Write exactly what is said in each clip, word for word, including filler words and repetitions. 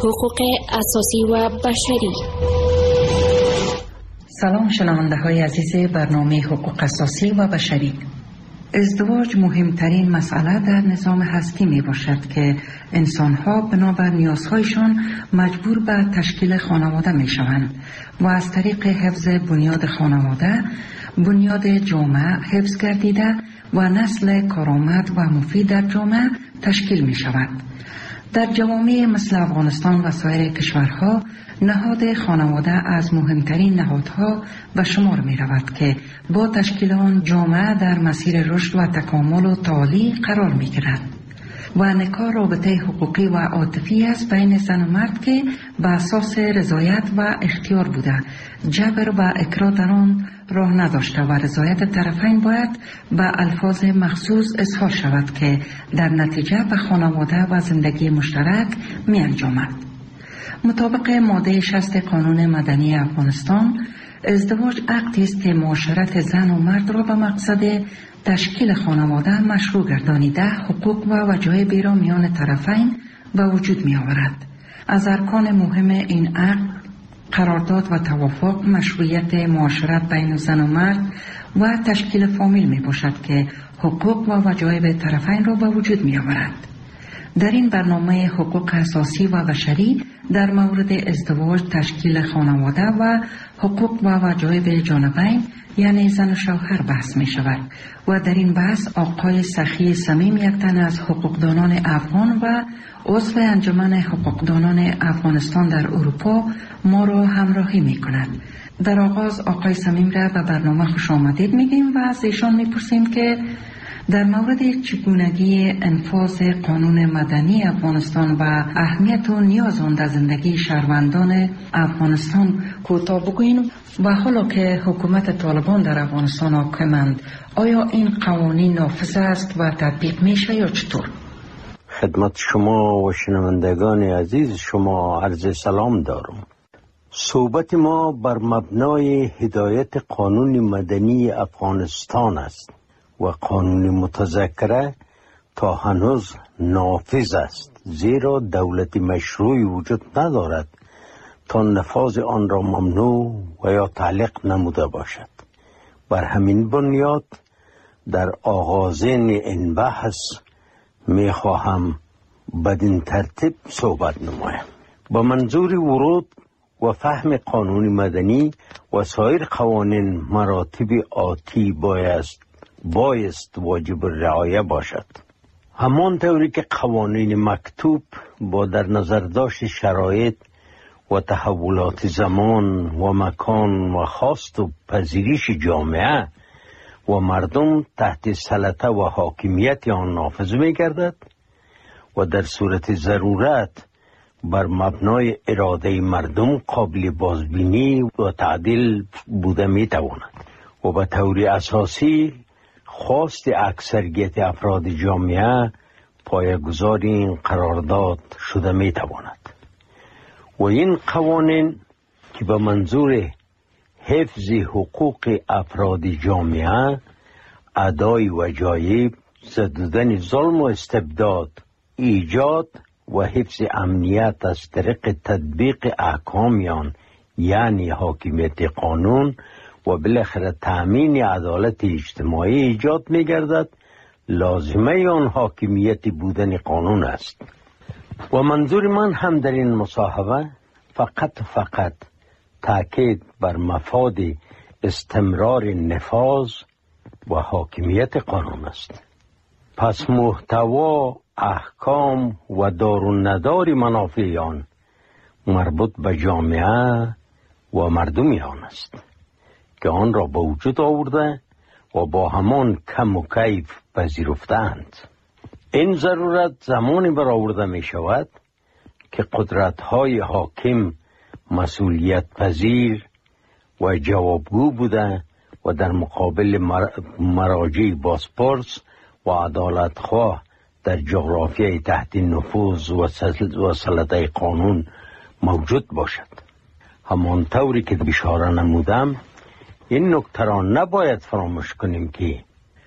حقوق اساسی و بشری. سلام شنونده های عزیز برنامه حقوق اساسی و بشری. ازدواج مهمترین مسئله در نظام هستی می باشد که انسانها بنابر نیازهایشان مجبور به تشکیل خانواده می شوند و از طریق حفظ بنیاد خانواده بنیاد جامعه حفظ گردیده و نسل کارآمد و مفید در جامعه تشکیل می شود. در جوامع مثل افغانستان و سایر کشورها نهاد خانواده از مهمترین نهادها به شمار می رود که با تشکیل آن جامعه در مسیر رشد و تکامل و تعالی قرار می گیرد و نکاح رابطه حقوقی و عاطفی است بین زن و مرد که به اساس رضایت و اختیار بوده، جبر و اکراه در آن راه نداشته و رضایت طرفین باید به الفاظ مخصوص اظهار شود که در نتیجه به خانواده و زندگی مشترک می انجامد. مطابق ماده شصت قانون مدنی افغانستان، ازدواج عقدی است که معاشرت زن و مرد را به مقصد تشکیل خانواده مشروع گردانیده حقوق و وجایبی را میان طرفین به وجود می آورد. از ارکان مهم این عقد قرارداد و توافق، مشروعیت معاشرت بین زن و مرد و تشکیل فامیل می باشد که حقوق و وجایب طرفین را به وجود می آورد. در این برنامه حقوق اساسی و بشری در مورد ازدواج، تشکیل خانواده و حقوق و وجایب جانبین یعنی زن و شوهر بحث می شود و در این بحث آقای سخی صمیم، یک تن از حقوقدانان افغان و عضو انجمن حقوقدانان افغانستان در اروپا ما را همراهی می کند. در آغاز آقای صمیم را به برنامه خوش آمدید میگیم و از ایشان میپرسیم که در مورد چگونگی انفاذ قانون مدنی افغانستان و اهمیت و نیاز آن در زندگی شهروندان افغانستان کوتاه بگوییم و حالا که حکومت طالبان در افغانستان حاکمند، آیا این قوانین نافذ است و تطبیق میشه یا چطور؟ خدمت شما و شنوندگان عزیز شما عرض سلام دارم. صحبت ما بر مبنای هدایت قانون مدنی افغانستان است و قانون متذکره تا هنوز نافذ است، زیرا دولت مشروعی وجود ندارد تا نفاذ آن را ممنوع و یا تعلیق نموده باشد. بر همین بنیاد در آغازین این بحث می خواهم بدین ترتیب صحبت نمایم. با منظور ورود و فهم قانون مدنی و سایر قوانین مراتب آتی بایست بایست واجب رعایه باشد. همان طوری که قوانین مکتوب با در نظر داشت شرایط و تحولات زمان و مکان و خواست و پذیریش جامعه و مردم تحت سلطه و حاکمیت آن نافذ می گردد و در صورت ضرورت بر مبنای اراده مردم قابل بازبینی و تعدیل بوده می تواند و به طور اساسی خواست اکثریت افراد جامعه پایه‌گذار این قرارداد شده می تواند و این قوانین که به منظور حفظ حقوق افراد جامعه، ادای وجایب، زدودن ظلم و استبداد، ایجاد و حفظ امنیت از طریق تطبیق احکامیان یعنی حاکمیت قانون و بالاخره تأمین عدالت اجتماعی ایجاد می گردد، لازمه آن حاکمیت بودن قانون است. و منظور من هم در این مصاحبه فقط فقط تاکید بر مفاد استمرار نفاذ و حاکمیت قانون است. پس محتوا، احکام و دار و ندار منافع آن مربوط به جامعه و مردمی آن است که آن را به وجود آورده و با همان کم و کیف پذیرفتند. این ضرورت زمانی برآورده می شود که قدرت‌های حاکم مسئولیت پذیر و جوابگو بوده و در مقابل مراجع بازپرس و عدالتخواه در جغرافیای تحت نفوذ و سلطه قانون موجود باشد. همان طوری که اشاره نمودم، این نکته را نباید فراموش کنیم که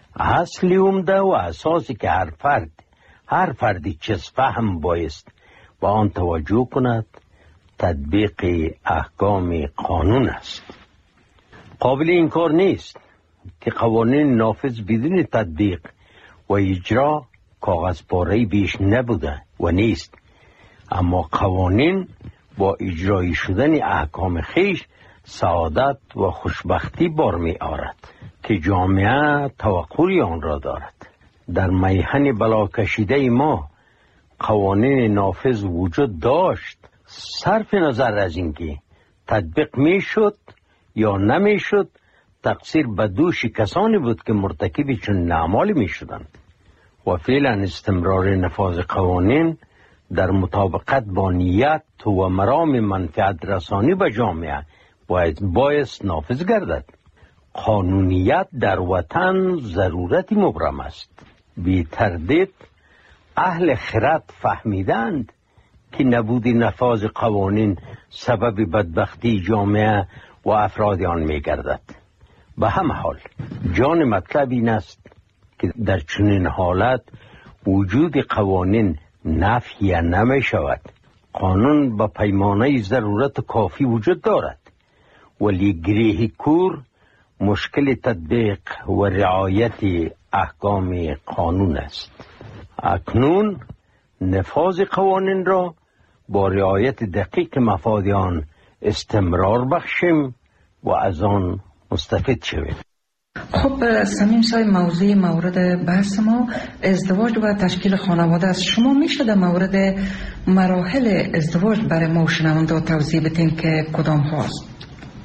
اصلی عمده و اساسی که هر فرد هر فردی چیز فهم بایست به آن توجه کند تطبیق احکام قانون است. قابل انکار نیست که قوانین نافذ بدون تطبیق و اجرا کاغذ پاره بیش نبوده و نیست، اما قوانین با اجرایی شدن احکام خیش سعادت و خوشبختی بار می آرد که جامعه توقعی آن را دارد. در میهن بلا کشیده ما قوانین نافذ وجود داشت، صرف نظر از اینکه تطبیق می شد یا نمی شد، تقصیر به دوش کسانی بود که مرتکب چون اعمال می شدند و فعلا استمرار نفاذ قوانین در مطابقت با نیت و مرام منفعت رسانی به جامعه باید بایست نافذ گردد. قانونیت در وطن ضرورتی مبرم است. بی تردید اهل خرد فهمیدند که نبود نفاذ قوانین سبب بدبختی جامعه و افراد آن می گردد. به همه حال جان مطلب این است که در چنین حالت وجود قوانین نفی نمی شود. قانون با پیمانه ضرورت کافی وجود دارد، ولی گریه کور مشکل تطبیق و رعایت احکام قانون است. اکنون نفاذ قوانین را با رعایت دقیق مفاد آن استمرار بخشیم و از آن مستفید شویم. خب سمیم صاحب، موضوع مورد بحث ما ازدواج و تشکیل خانواده است. شما میشه در مورد مراحل ازدواج برای ما شنونده توضیح بدین که کدام هاست؟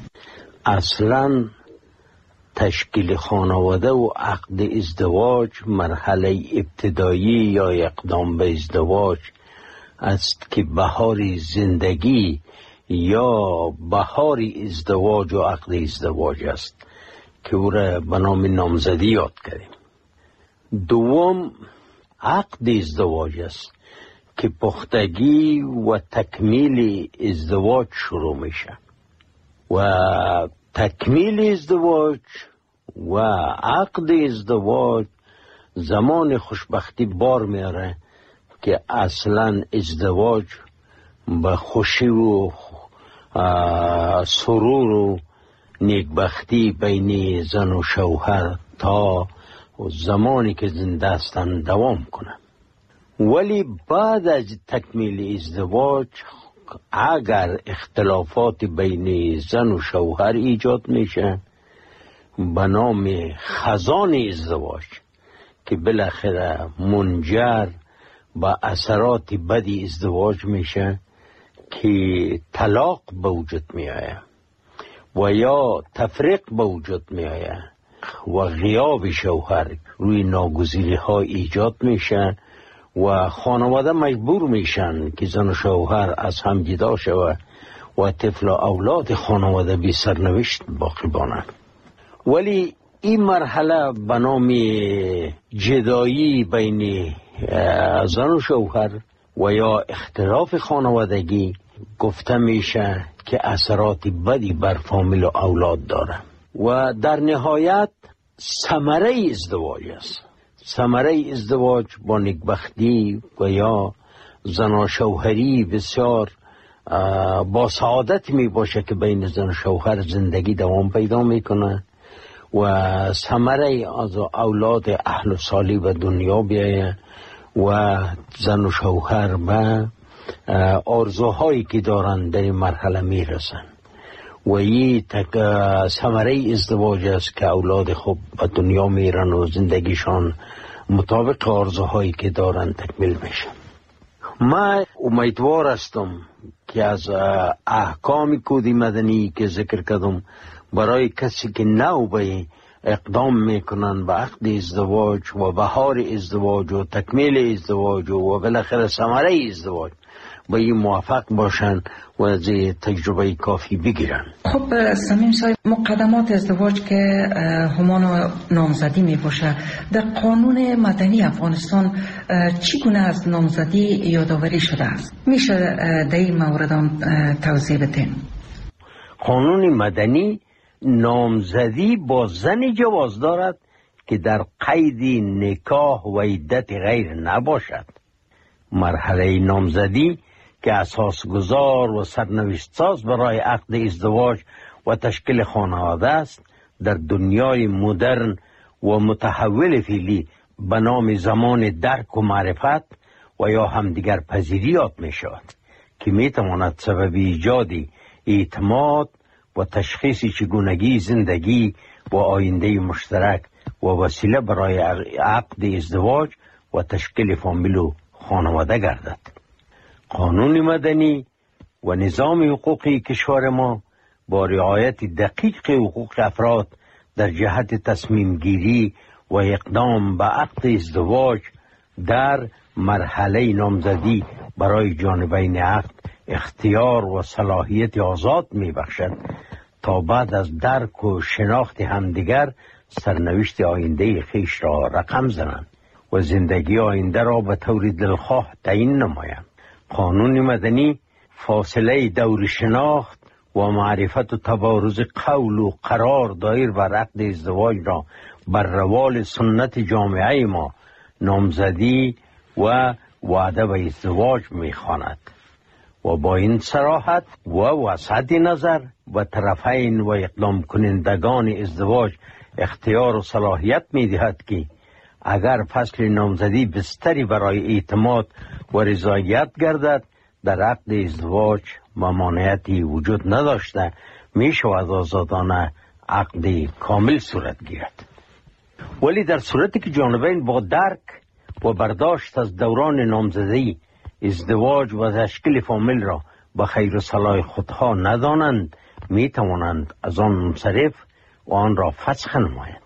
اصلا تشکیل خانواده و عقد ازدواج مرحله ابتدایی یا اقدام به ازدواج است که بهار زندگی یا بهار ازدواج و عقد ازدواج است که او را به نام نامزدی یاد کردیم. دوم عقد ازدواج است که پختگی و تکمیل ازدواج شروع میشه و تکمیل ازدواج و عقد ازدواج زمان خوشبختی بار میاره که اصلا ازدواج به خوشی و سرور و نیکبختی بین زن و شوهر تا زمانی که زنده هستند دوام کنه. ولی بعد از تکمیل ازدواج اگر اختلافات بین زن و شوهر ایجاد میشه به نام خزان ازدواج که بالاخره منجر به اثرات بدی ازدواج میشه که طلاق به وجود میآید و یا تفریق به وجود میآید و غیاب شوهر روی ناگزیری ها ایجاد میشه و خانواده مجبور میشن که زن و شوهر از هم جدا شود و طفل و اولاد خانواده بی سرنوشت باقی مانند. ولی این مرحله به نام جدایی بین زن و شوهر و یا اختلاف خانوادگی گفته میشه که اثرات بدی بر فامیل و اولاد داره و در نهایت ثمره ازدواج است. ثمره ازدواج با نیکبختی و یا زن و شوهری بسیار با سعادت می باشه که بین زن و شوهر زندگی دوام پیدا میکنه و ثمره از اولاد اهل و صالح به دنیا بیایه و زن و شوهر به آرزوهایی که دارن در این مرحله میرسن و این ثمره ازدواج است که اولاد خوب به دنیا میرن و زندگیشان مطابق آرزوهایی که دارن تکمیل میشه. من امیدوار هستم که از احکام کود مدنی که ذکر کردم برای کسی که نو به اقدام میکنن به عقد ازدواج و بهار ازدواج و تکمیل ازدواج و بالاخره ثمره ازدواج با این موافق باشن و از تجربه کافی بگیرن. خب سمیم صاحب، مقدمات ازدواج که همان نامزدی می باشه، در قانون مدنی افغانستان چگونه از نامزدی یادآوری شده است؟ میشه در این مورد توضیح بدین؟ قانون مدنی نامزدی با زنی جواز دارد که در قید نکاح و عدت غیر نباشد. مرحله نامزدی که اساسگذار و سرنوشت ساز برای عقد ازدواج و تشکیل خانواده است در دنیای مدرن و متحول فعلی به نام زمان درک و معرفت و یا همدیگر پذیری یاد می شود که می تواند سبب ایجاد اعتماد و تشخیص چگونگی زندگی و آینده مشترک و وسیله برای عقد ازدواج و تشکیل فامیل و خانواده گردد. قانون مدنی و نظام حقوقی کشور ما با رعایت دقیق حقوق افراد در جهت تصمیم گیری و اقدام به عقد ازدواج در مرحله نامزدی برای جانبین عقد اختیار و صلاحیت آزاد می بخشد تا بعد از درک و شناخت همدیگر سرنوشت آینده خیش را رقم زنند و زندگی آینده را به طور دلخواه تعیین نمایند. قانون مدنی فاصله دور شناخت و معرفت و تبارز قول و قرار دایر بر عقد ازدواج را بر روال سنت جامعه ما نامزدی و وعده به ازدواج می‌خواند و با این صراحت و وسعت نظر و طرفین و اقدام کنندگان ازدواج اختیار و صلاحیت می‌دهد که اگر فصل نامزدی بستری برای اعتماد و رضایت گردد در عقد ازدواج ممانعتی وجود نداشته می شود آزادانه عقد کامل صورت گیرد. ولی در صورتی که جانبین با درک و برداشت از دوران نامزدی ازدواج و تشکیل فامیل را به خیر و صلاح خودها ندانند می توانند از آن منصرف و آن را فسخ نمایند.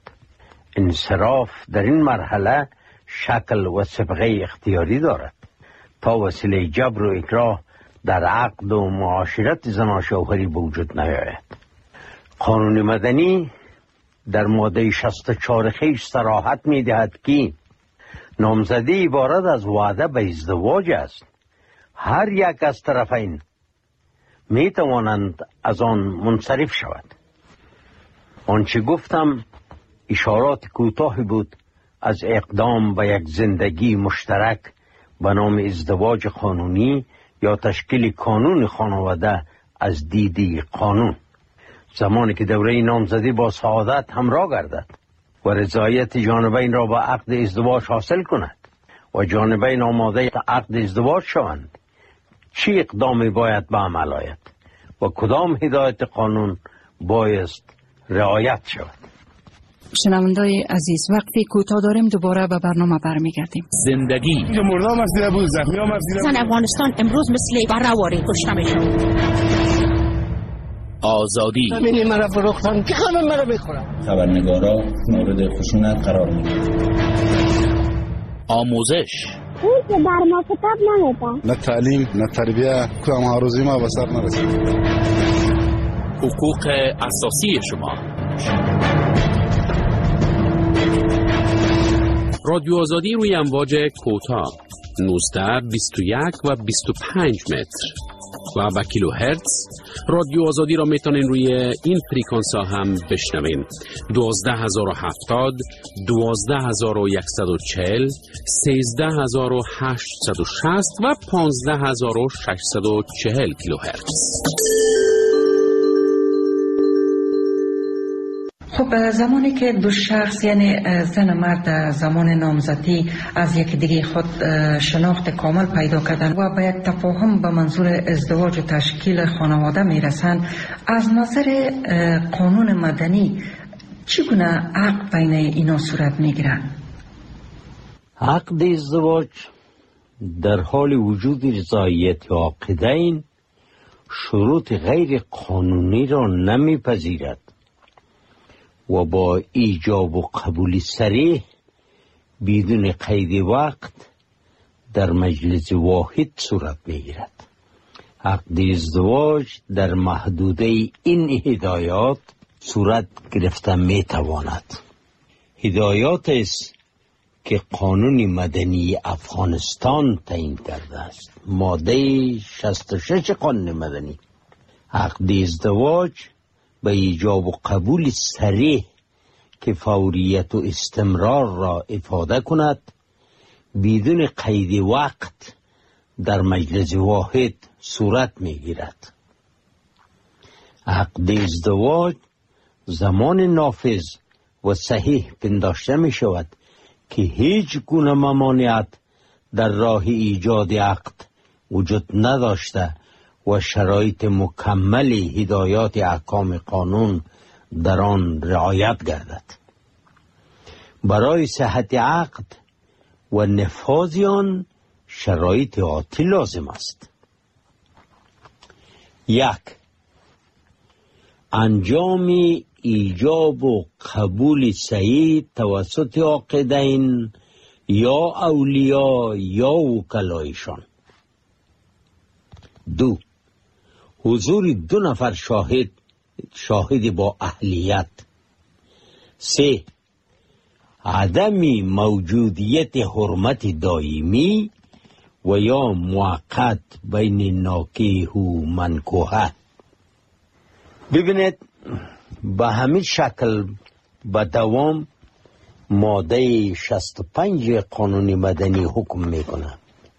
انصراف در این مرحله شکل و صبغه اختیاری دارد تا وسیله جبر و اکراه در عقد و معاشرت زن و شوهری به وجود نیاید. قانون مدنی در ماده شصت و چهار خیش صراحت می دهد که نامزدی عبارت از وعده به ازدواج است. هر یک از طرفین می توانند از آن منصرف شود. آنچه گفتم اشارات کوتاهی بود از اقدام به یک زندگی مشترک به نام ازدواج قانونی یا تشکیل کانون خانواده از دیدی قانون. زمانی که دوره نامزدی با سعادت همراه گردد و رضایت جانبین را به عقد ازدواج حاصل کند و جانبین آماده عقد ازدواج شوند، چی اقدامی باید به عمل آید و کدام هدایت قانون بایست رعایت شود؟ شنوندای عزیز، وقتی کوتاه داریم دوباره به برنامه برمیگردیم. زندگی مردم هستید بود زخمی هم هستید. زن افغانستان امروز مثل بررواری کشته میشن. آزادی همین مرا فروختن که خانم مرا بخورم. خبرنگارا مورد خشونت قرار میگیرند. آموزش اون که در ما کتاب نمیدن. نه تعلیم نه تربیه که معروضی ما به سر نرسید. حقوق اساسی شما. رادیو آزادی روی امواج کوتاه نوزده، بیست و یک و بیست و پنج متر و به کیلو هرتز. رادیو آزادی را میتونین روی این فریکانس ها هم بشنوین: دوازده هزار و هفتاد، دوازده هزار و صد و چهل، سیزده هزار و هشتصد و شصت و پانزده هزار و ششصد و چهل کیلو هرتز. خب زمانی که دو شخص یعنی زن و مرد زمان نامزدی از یک دیگه خود شناخت کامل پیدا کردن و به یک تفاهم به منظور ازدواج و تشکیل خانواده میرسند، از نظر قانون مدنی چگونه عقد بین اینا صورت میگیرد؟ عقد ازدواج در حال وجود رضایت عاقدین شروط غیر قانونی را نمیپذیرد و با ایجاب و قبول صریح بدون قید وقت در مجلس واحد صورت میگیرد. عقد ازدواج در محدوده این هدایات صورت گرفته میتواند. هدایات است که قانون مدنی افغانستان تعیین کرده است. ماده شصت و شش قانون مدنی عقد ازدواج به ایجاب و قبول صریح که فوریت و استمرار را افاده کند بدون قید وقت در مجلس واحد صورت میگیرد. عقد ازدواج زمان نافذ و صحیح پنداشته می شود که هیچ گونه ممانعت در راه ایجاد عقد وجود نداشته و شرایط مکمل هدایات احکام قانون در آن رعایت گردد. برای صحت عقد و نفاذ آن شرایط آتی لازم است. یک، انجام ایجاب و قبول صحیح توسط عاقدین یا اولیاء یا وکلایشان. دو، حضور دو نفر شاهد شاهد با اهلیت. سه، عدم موجودیت حرمت دائمی و یا موقت بین ناکیح و منکوحه. ببینید به همین شکل به دوام ماده شصت و پنج قانون مدنی حکم میکنه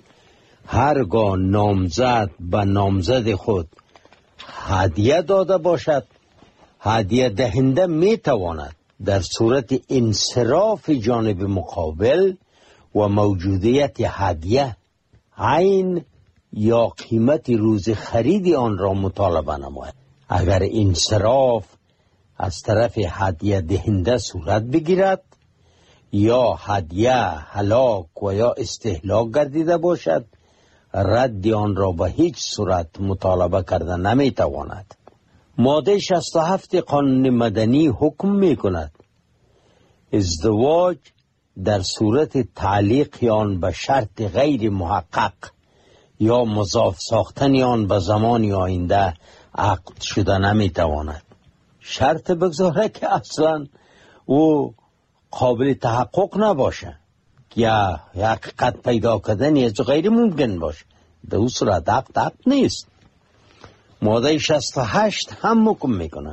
هرگاه نامزد به نامزد خود هدیه داده باشد، هدیه دهنده میتواند در صورت انصراف جانب مقابل و موجودیت هدیه عین یا قیمت روز خرید آن را مطالبه نماید. اگر انصراف از طرف هدیه دهنده صورت بگیرد یا هدیه هلاک و یا استهلاک گردیده باشد، رد آن را به هیچ صورت مطالبه کرده نمیتواند. ماده شصت و هفت قانون مدنی حکم می کند ازدواج در صورت تعلیق آن به شرط غیر محقق یا مضاف ساختن آن به زمان آینده عقد شده نمیتواند. شرط بگذاره که اصلا او قابل تحقق نباشه یا حقیقت پیدا کردن از غیر ممکن باشه، در اون صورت عقد عقد نیست. ماده شصت و هشت هم حکم میکنه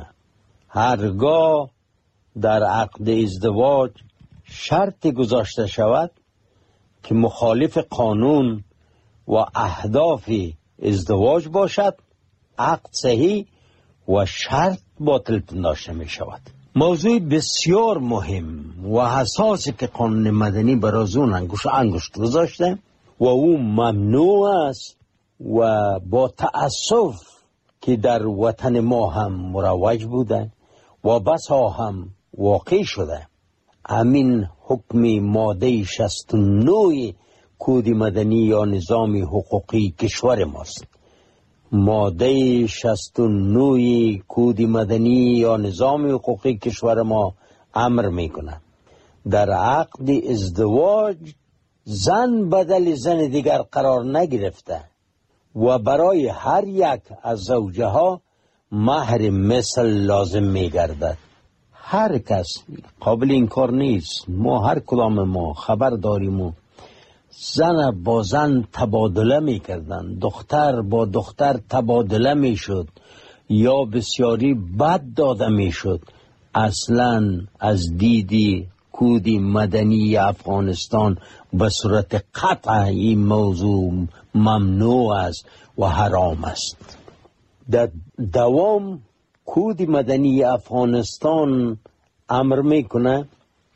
هرگاه در عقد ازدواج شرط گذاشته شود که مخالف قانون و اهداف ازدواج باشد، عقد صحیح و شرط باطل پنداشته می شود. موضوع بسیار مهم و حساسی که قانون مدنی برای اون انگوش انگشت گذاشته و او ممنوع است و با تأسف که در وطن ما هم مروج بوده و بسا هم واقع شده. همین حکم ماده شصت و نه کد مدنی یا نظام حقوقی کشور ماست. ماده شصت و نه کد مدنی یا نظام حقوقی کشور ما امر میکنه در عقد ازدواج زن بدل زن دیگر قرار نگرفته و برای هر یک از زوجه ها مهر مثل لازم میگردد. هر کس قابل انکار نیست، ما هر کدام ما خبر داریم و زن با زن تبادله میکردن، دختر با دختر تبادله میشد یا بسیاری بد داده میشد. اصلا از دیدی کد مدنی افغانستان به صورت قطع این موضوع ممنوع است و حرام است. در دوام کد مدنی افغانستان امر میکنه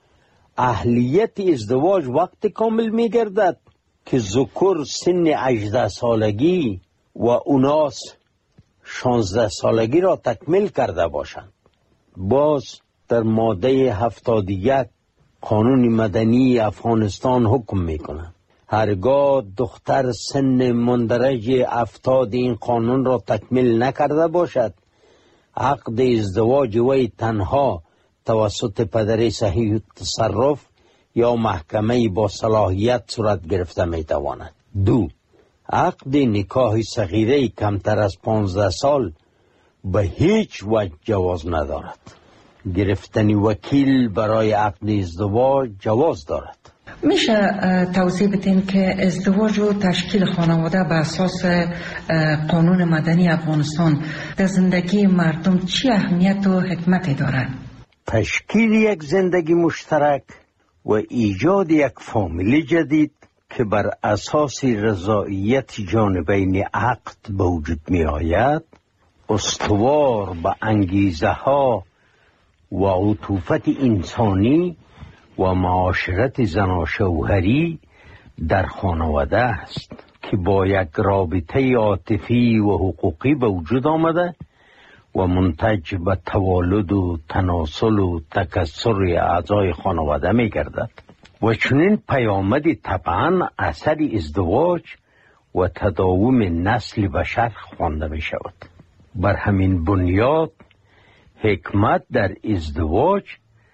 اهلیت ازدواج وقت کامل میگردد که ذکر سن هجده سالگی و اناس شانزده سالگی را تکمیل کرده باشند. باز در ماده هفتاد و یک قانون مدنی افغانستان حکم میکنه هرگاه دختر سن مندرج افتاد این قانون را تکمیل نکرده باشد، عقد ازدواج وی تنها توسط پدر صحیح تصرف یا محکمه با صلاحیت صورت گرفته میتواند. دو، عقد نکاح صغیره کمتر از پانزده سال به هیچ وجه جواز ندارد. گرفتن وکیل برای عقد ازدواج جواز دارد. میشه توضیح بدین که ازدواج و تشکیل خانواده به اساس قانون مدنی افغانستان در زندگی مردم چی اهمیت و حکمتی دارد؟ تشکیل یک زندگی مشترک و ایجاد یک فامیل جدید که بر اساس رضایت جانبین عقد به وجود می آید، استوار به انگیزه ها و عطوفت انسانی و معاشرت زناشوهری در خانواده است که با یک رابطه عاطفی و حقوقی به وجود آمده و منتج به توالد و تناسل و تکثر اعضای خانواده می گردد و چنین پیامدی طبعا اثر ازدواج و تداوم نسل بشر خوانده می شود. بر همین بنیاد حکمت در ازدواج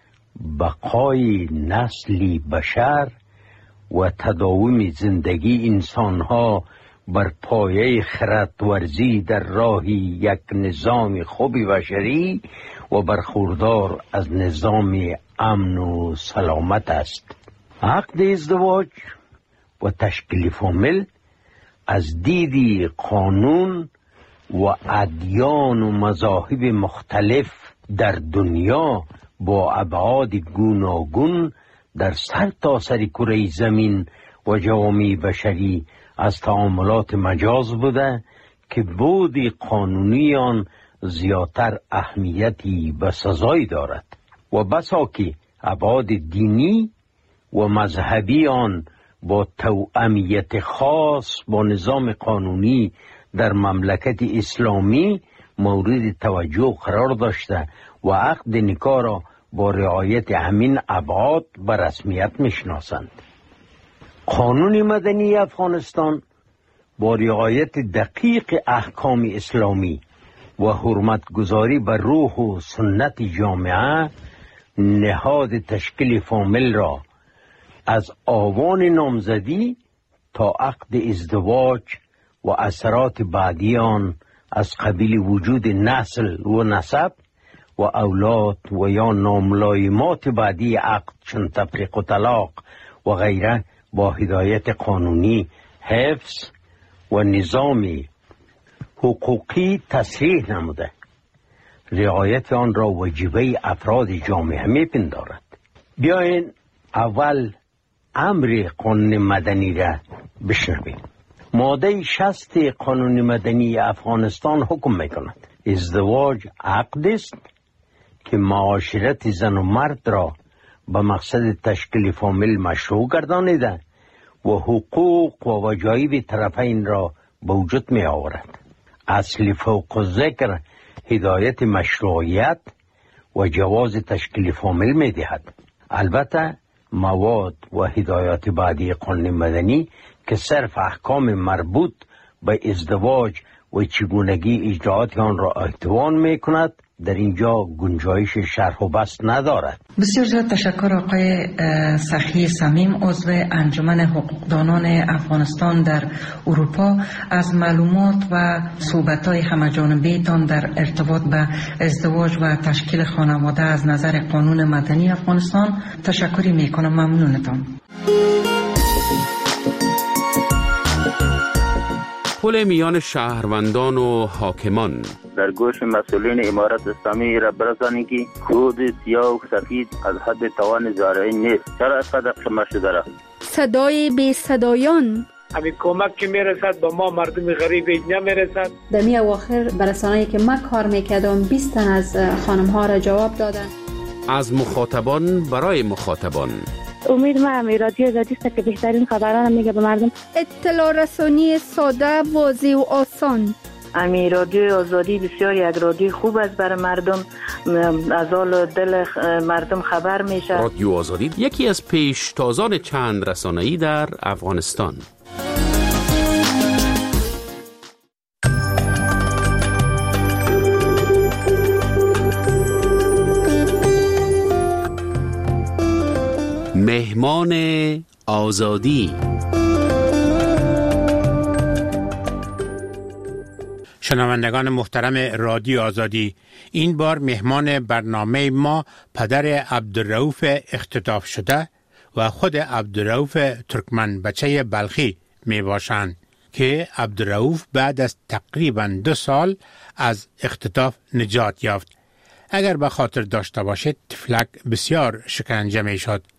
بقای نسل بشر و تداوم زندگی انسانها بر پایه خردورزی در راه یک نظام خوب بشری و برخوردار از نظام امن و سلامت است. عقد ازدواج و تشکیل فامیل از دید قانون و ادیان و مذاهب مختلف در دنیا با ابعاد گوناگون در سر تا سر کره زمین و جوامع بشری از تعاملات مجاز بوده که بود قانونی آن زیادتر اهمیتی به سزای دارد و بسا که ابعاد دینی و مذهبی آن با توأمیت خاص با نظام قانونی در مملکت اسلامی مورد توجه قرار داشته و عقد نکاح را با رعایت همین ابعاد به رسمیت میشناسند. قانون مدنی افغانستان با رعایت دقیق احکام اسلامی و حرمتگذاری بر روح و سنت جامعه نهاد تشکیل فامیل را از آوان نامزدی تا عقد ازدواج و اثرات بعدی آن از قبیل وجود نسل و نسب و اولاد و یا ناملایمات بعدی عقد چون تفریق و طلاق و غیره با هدایت قانونی حفظ و نظام حقوقی تصریح نموده. رعایت آن را واجبه افراد جامعه میپندارد. بیاین اول امر قانون مدنی را بشنویم. ماده شصت قانون مدنی افغانستان حکم میکند ازدواج عقد است که معاشرت زن و مرد را به مقصد تشکیل فامیل مشروع گردانیده و حقوق و وجایب طرفین را به وجود می آورد. اصل فوق ذکر هدایت مشروعیت و جواز تشکیل فامیل می دهد. البته مواد و هدایات بعدی قانون مدنی که صرف احکام مربوط به ازدواج و چگونگی اجراعات آن را احتوا می کند در اینجا گنجایش شرح و بسط ندارد. بسیار زیاد تشکر آقای سخی صمیم، عضو انجمن حقوقدانان افغانستان در اروپا، از معلومات و صحبت‌های همه‌جانبه‌تان در ارتباط به ازدواج و تشکیل خانواده از نظر قانون مدنی افغانستان تشکری میکنم. ممنونتان. پل میان شهروندان و حاکمان در گوش مسئولین امارت اسلامی را برسانی که کود سیاه و سفید از حد توان زارعین نیست. چرا اینقدر شما شده را؟ صدای بی صدایان، همین کمک که میرسد به ما مردم غریب نمیرسد. در می اواخر برسانه‌ای که من کار میکردم بیست تن از خانم ها را جواب دادن. از مخاطبان برای مخاطبان. امید ما امی رادیو آزادی است که بهترین خبران میگه به مردم. اطلاع رسانی ساده، واضح و آسان. امی رادیو آزادی بسیار یک رادیو خوب است برای مردم، از حال دل مردم خبر میشه. رادیو آزادی یکی از پیشتازان چند رسانه‌ای در افغانستان. مهمان آزادی. شنوندگان محترم رادیو آزادی، این بار مهمان برنامه ما پدر عبدالرؤوف اختطاف شده و خود عبدالرؤوف ترکمن بچه بلخی می باشند که عبدالرؤوف بعد از تقریبا دو سال از اختطاف نجات یافت. اگر به خاطر داشته باشید طفلک بسیار شکنجه می شد.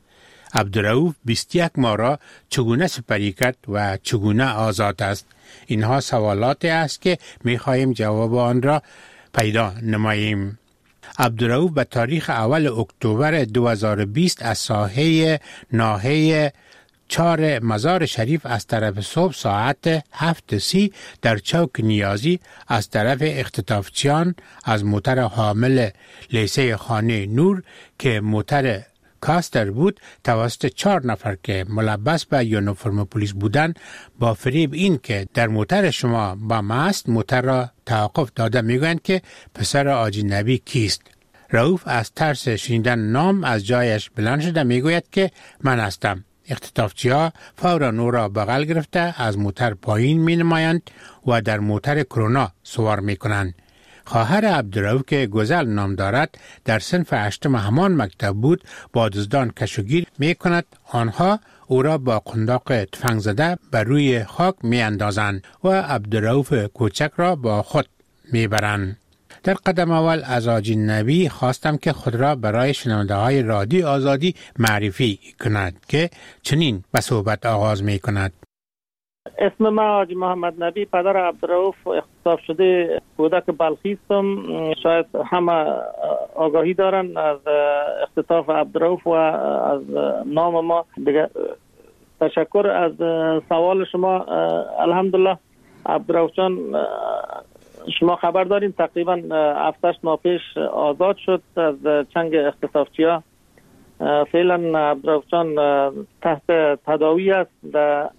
عبدالرؤوف بیست و یک ماه را چگونه سپری کرد و چگونه آزاد است؟ اینها سوالاتی است که می خواهیم جواب آن را پیدا نماییم. عبدالرؤوف به تاریخ اول اکتبر دو هزار و بیست از ساحه ناحیه چهار مزار شریف از طرف صبح ساعت هفت سی در چوک نیازی از طرف اختطافچیان از موتر حامل لیسه خانه نور که موتر کاستر بود توسط چهار نفر که ملبس به یونیفرم پلیس بودند با فریب این که در موتر شما با ماست موتر را توقف داده میگویند که پسر حاجی نبی کیست. رؤوف از ترس شنیدن نام از جایش بلند شده میگوید که من هستم. اختطافچی‌ها فورا او را بغل گرفته از موتر پایین می نمایند و در موتر کرونا سوار می کنند. خواهر عبدالرؤوف که گزل نام دارد در صنف هشتم همان مکتب بود با دزدان کشوگیر می کند. آنها او را با قنداق تفنگ زده بر روی خاک می اندازند و عبدالرؤوف کوچک را با خود می برند. در قدم اول از حاجی نبی خواستم که خود را برای شنونده های رادیو آزادی معرفی کند که چنین به صحبت آغاز می کند. اسم من حاجی محمد نبی، پدر عبدالرؤوف اختطاف شده کودک بلخی هستم. شاید همه آگاهی دارن از اختطاف عبدالرؤوف و از نام ما دیگه. تشکر از سوال شما. الحمدلله عبدالرؤوف جان شما خبر دارین تقریبا هفتش ماه پیش آزاد شد از چنگ اختطافچی‌ها. فعلا عبدالرؤوف جان تحت تداوی است در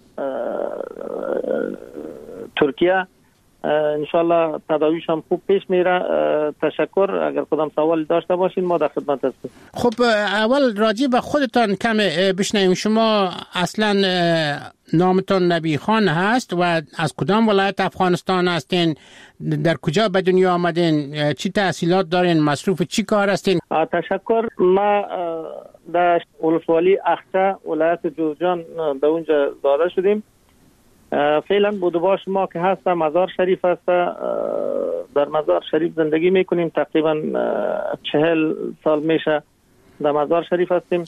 ترکیه. انشالله تداویش هم خوب پیش میره. تشکر. اگر کدام سوال داشته باشین ما در خدمت هستیم. خب اول راجع به خودتان کم بشنویم. شما اصلا نامتون نبی خان هست و از کدام ولایت افغانستان هستین؟ در کجا به دنیا آمدین؟ چی تحصیلات دارین؟ مصروف چی کار هستین؟ تشکر. ما در ولسوالی اخچه ولایت جوزجان در اونجا زاده شدیم. فعلا بودباش ما که هست مزار شریف هست. در مزار شریف زندگی میکنیم. تقریبا چهل سال میشه در مزار شریف هستیم.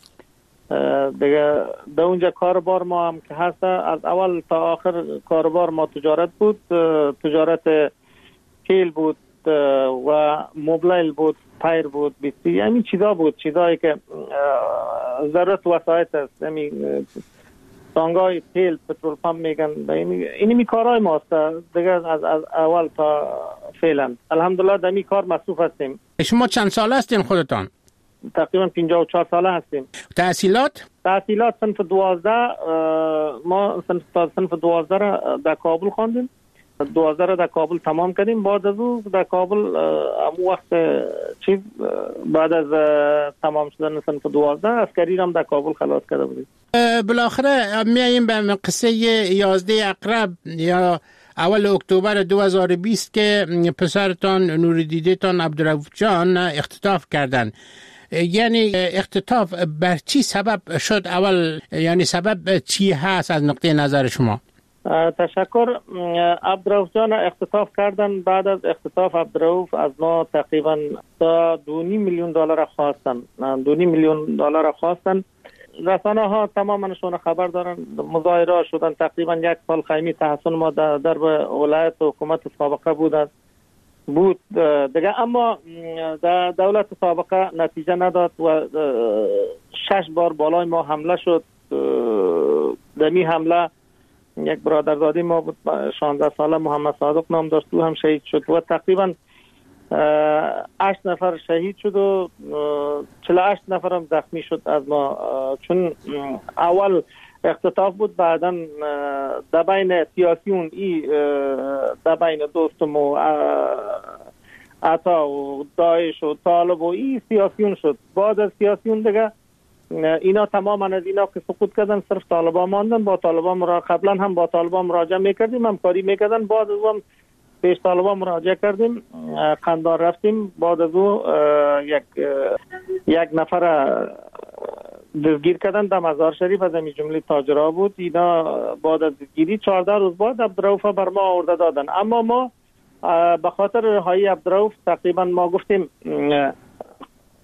دیگه در اونجا کاربار ما هم که هست از اول تا آخر کاربار ما تجارت بود. تجارت تیل بود و موبایل بود، تایر بود، بیستی، یعنی چیزا بود، چیزایی که ضرورت وسایت است. یعنی تانگای تیل پترول پمپ میگن. اینی می کارهای ماست دیگه از, از اول تا فعلا. الحمدلله در می کار مصروف هستیم. شما چند ساله هستین خودتان؟ تقریبا پنجاه و چهار ساله هستیم. تحصیلات؟ تحصیلات صنف دوازده. ما صنف صنف دوازده را در کابل خواندیم. دوازده را در کابل تمام کردیم. بعد از او در کابل امو وقت چیز بعد از تمام شدن صنف دوازده عسکری هم در کابل خلاص کرده بودیم. بالاخره میاییم به قصه یازده اقرب یا اول اکتبر دو هزار و بیست که پسرتان نوردیدتان عبدالرؤوف جان اختطاف کردن. یعنی اختطاف بر چی سبب شد؟ اول یعنی سبب چی هست از نقطه نظر شما؟ تشکر. عبدالرؤوف جان اختطاف کردن. بعد از اختطاف عبدالرؤوف از ما تقریبا تا دو نیم میلیون دلار خواستن. دو نیم میلیون دلار خواستن. رسانه ها تمامشون خبر دارن. مظاهره شدن. تقریبا یک سال خیمی تحصیل ما در در ولایت حکومت سابقه بودن بود دیگه، اما در دولت سابقه نتیجه نداد و شش بار بالای ما حمله شد. دمی حمله یک برادرزاده ما بود شانزده ساله محمد صادق نام داشت، او هم شهید شد و تقریبا هشت نفر شهید شد و چهل و هشت نفر هم زخمی شد از ما. چون اول اختطاف بود، بعدا در بین سیاسیون ای در بین دوستم و عطا و داعش و طالب و ای سیاسیون شد. بعد از سیاسیون دیگه اینا تماما از اینا که سقوط کردن صرف طالبان ماندن. با طالبان مرا قبلا هم با طالبان مراجعه میکردیم، همکاری میکردن. بعد از اون پیش طالبان مراجعه کردیم، قندار رفتیم. بعد از اون یک یک نفر دستگیر کردن در مزار شریف، از همین جمله تاجرها بود. اینا بعد از دستگیری چهارده روز بعد عبدالرؤوف بر ما آورده دادن. اما ما به خاطر رهایی عبدالرؤوف تقریبا ما گفتیم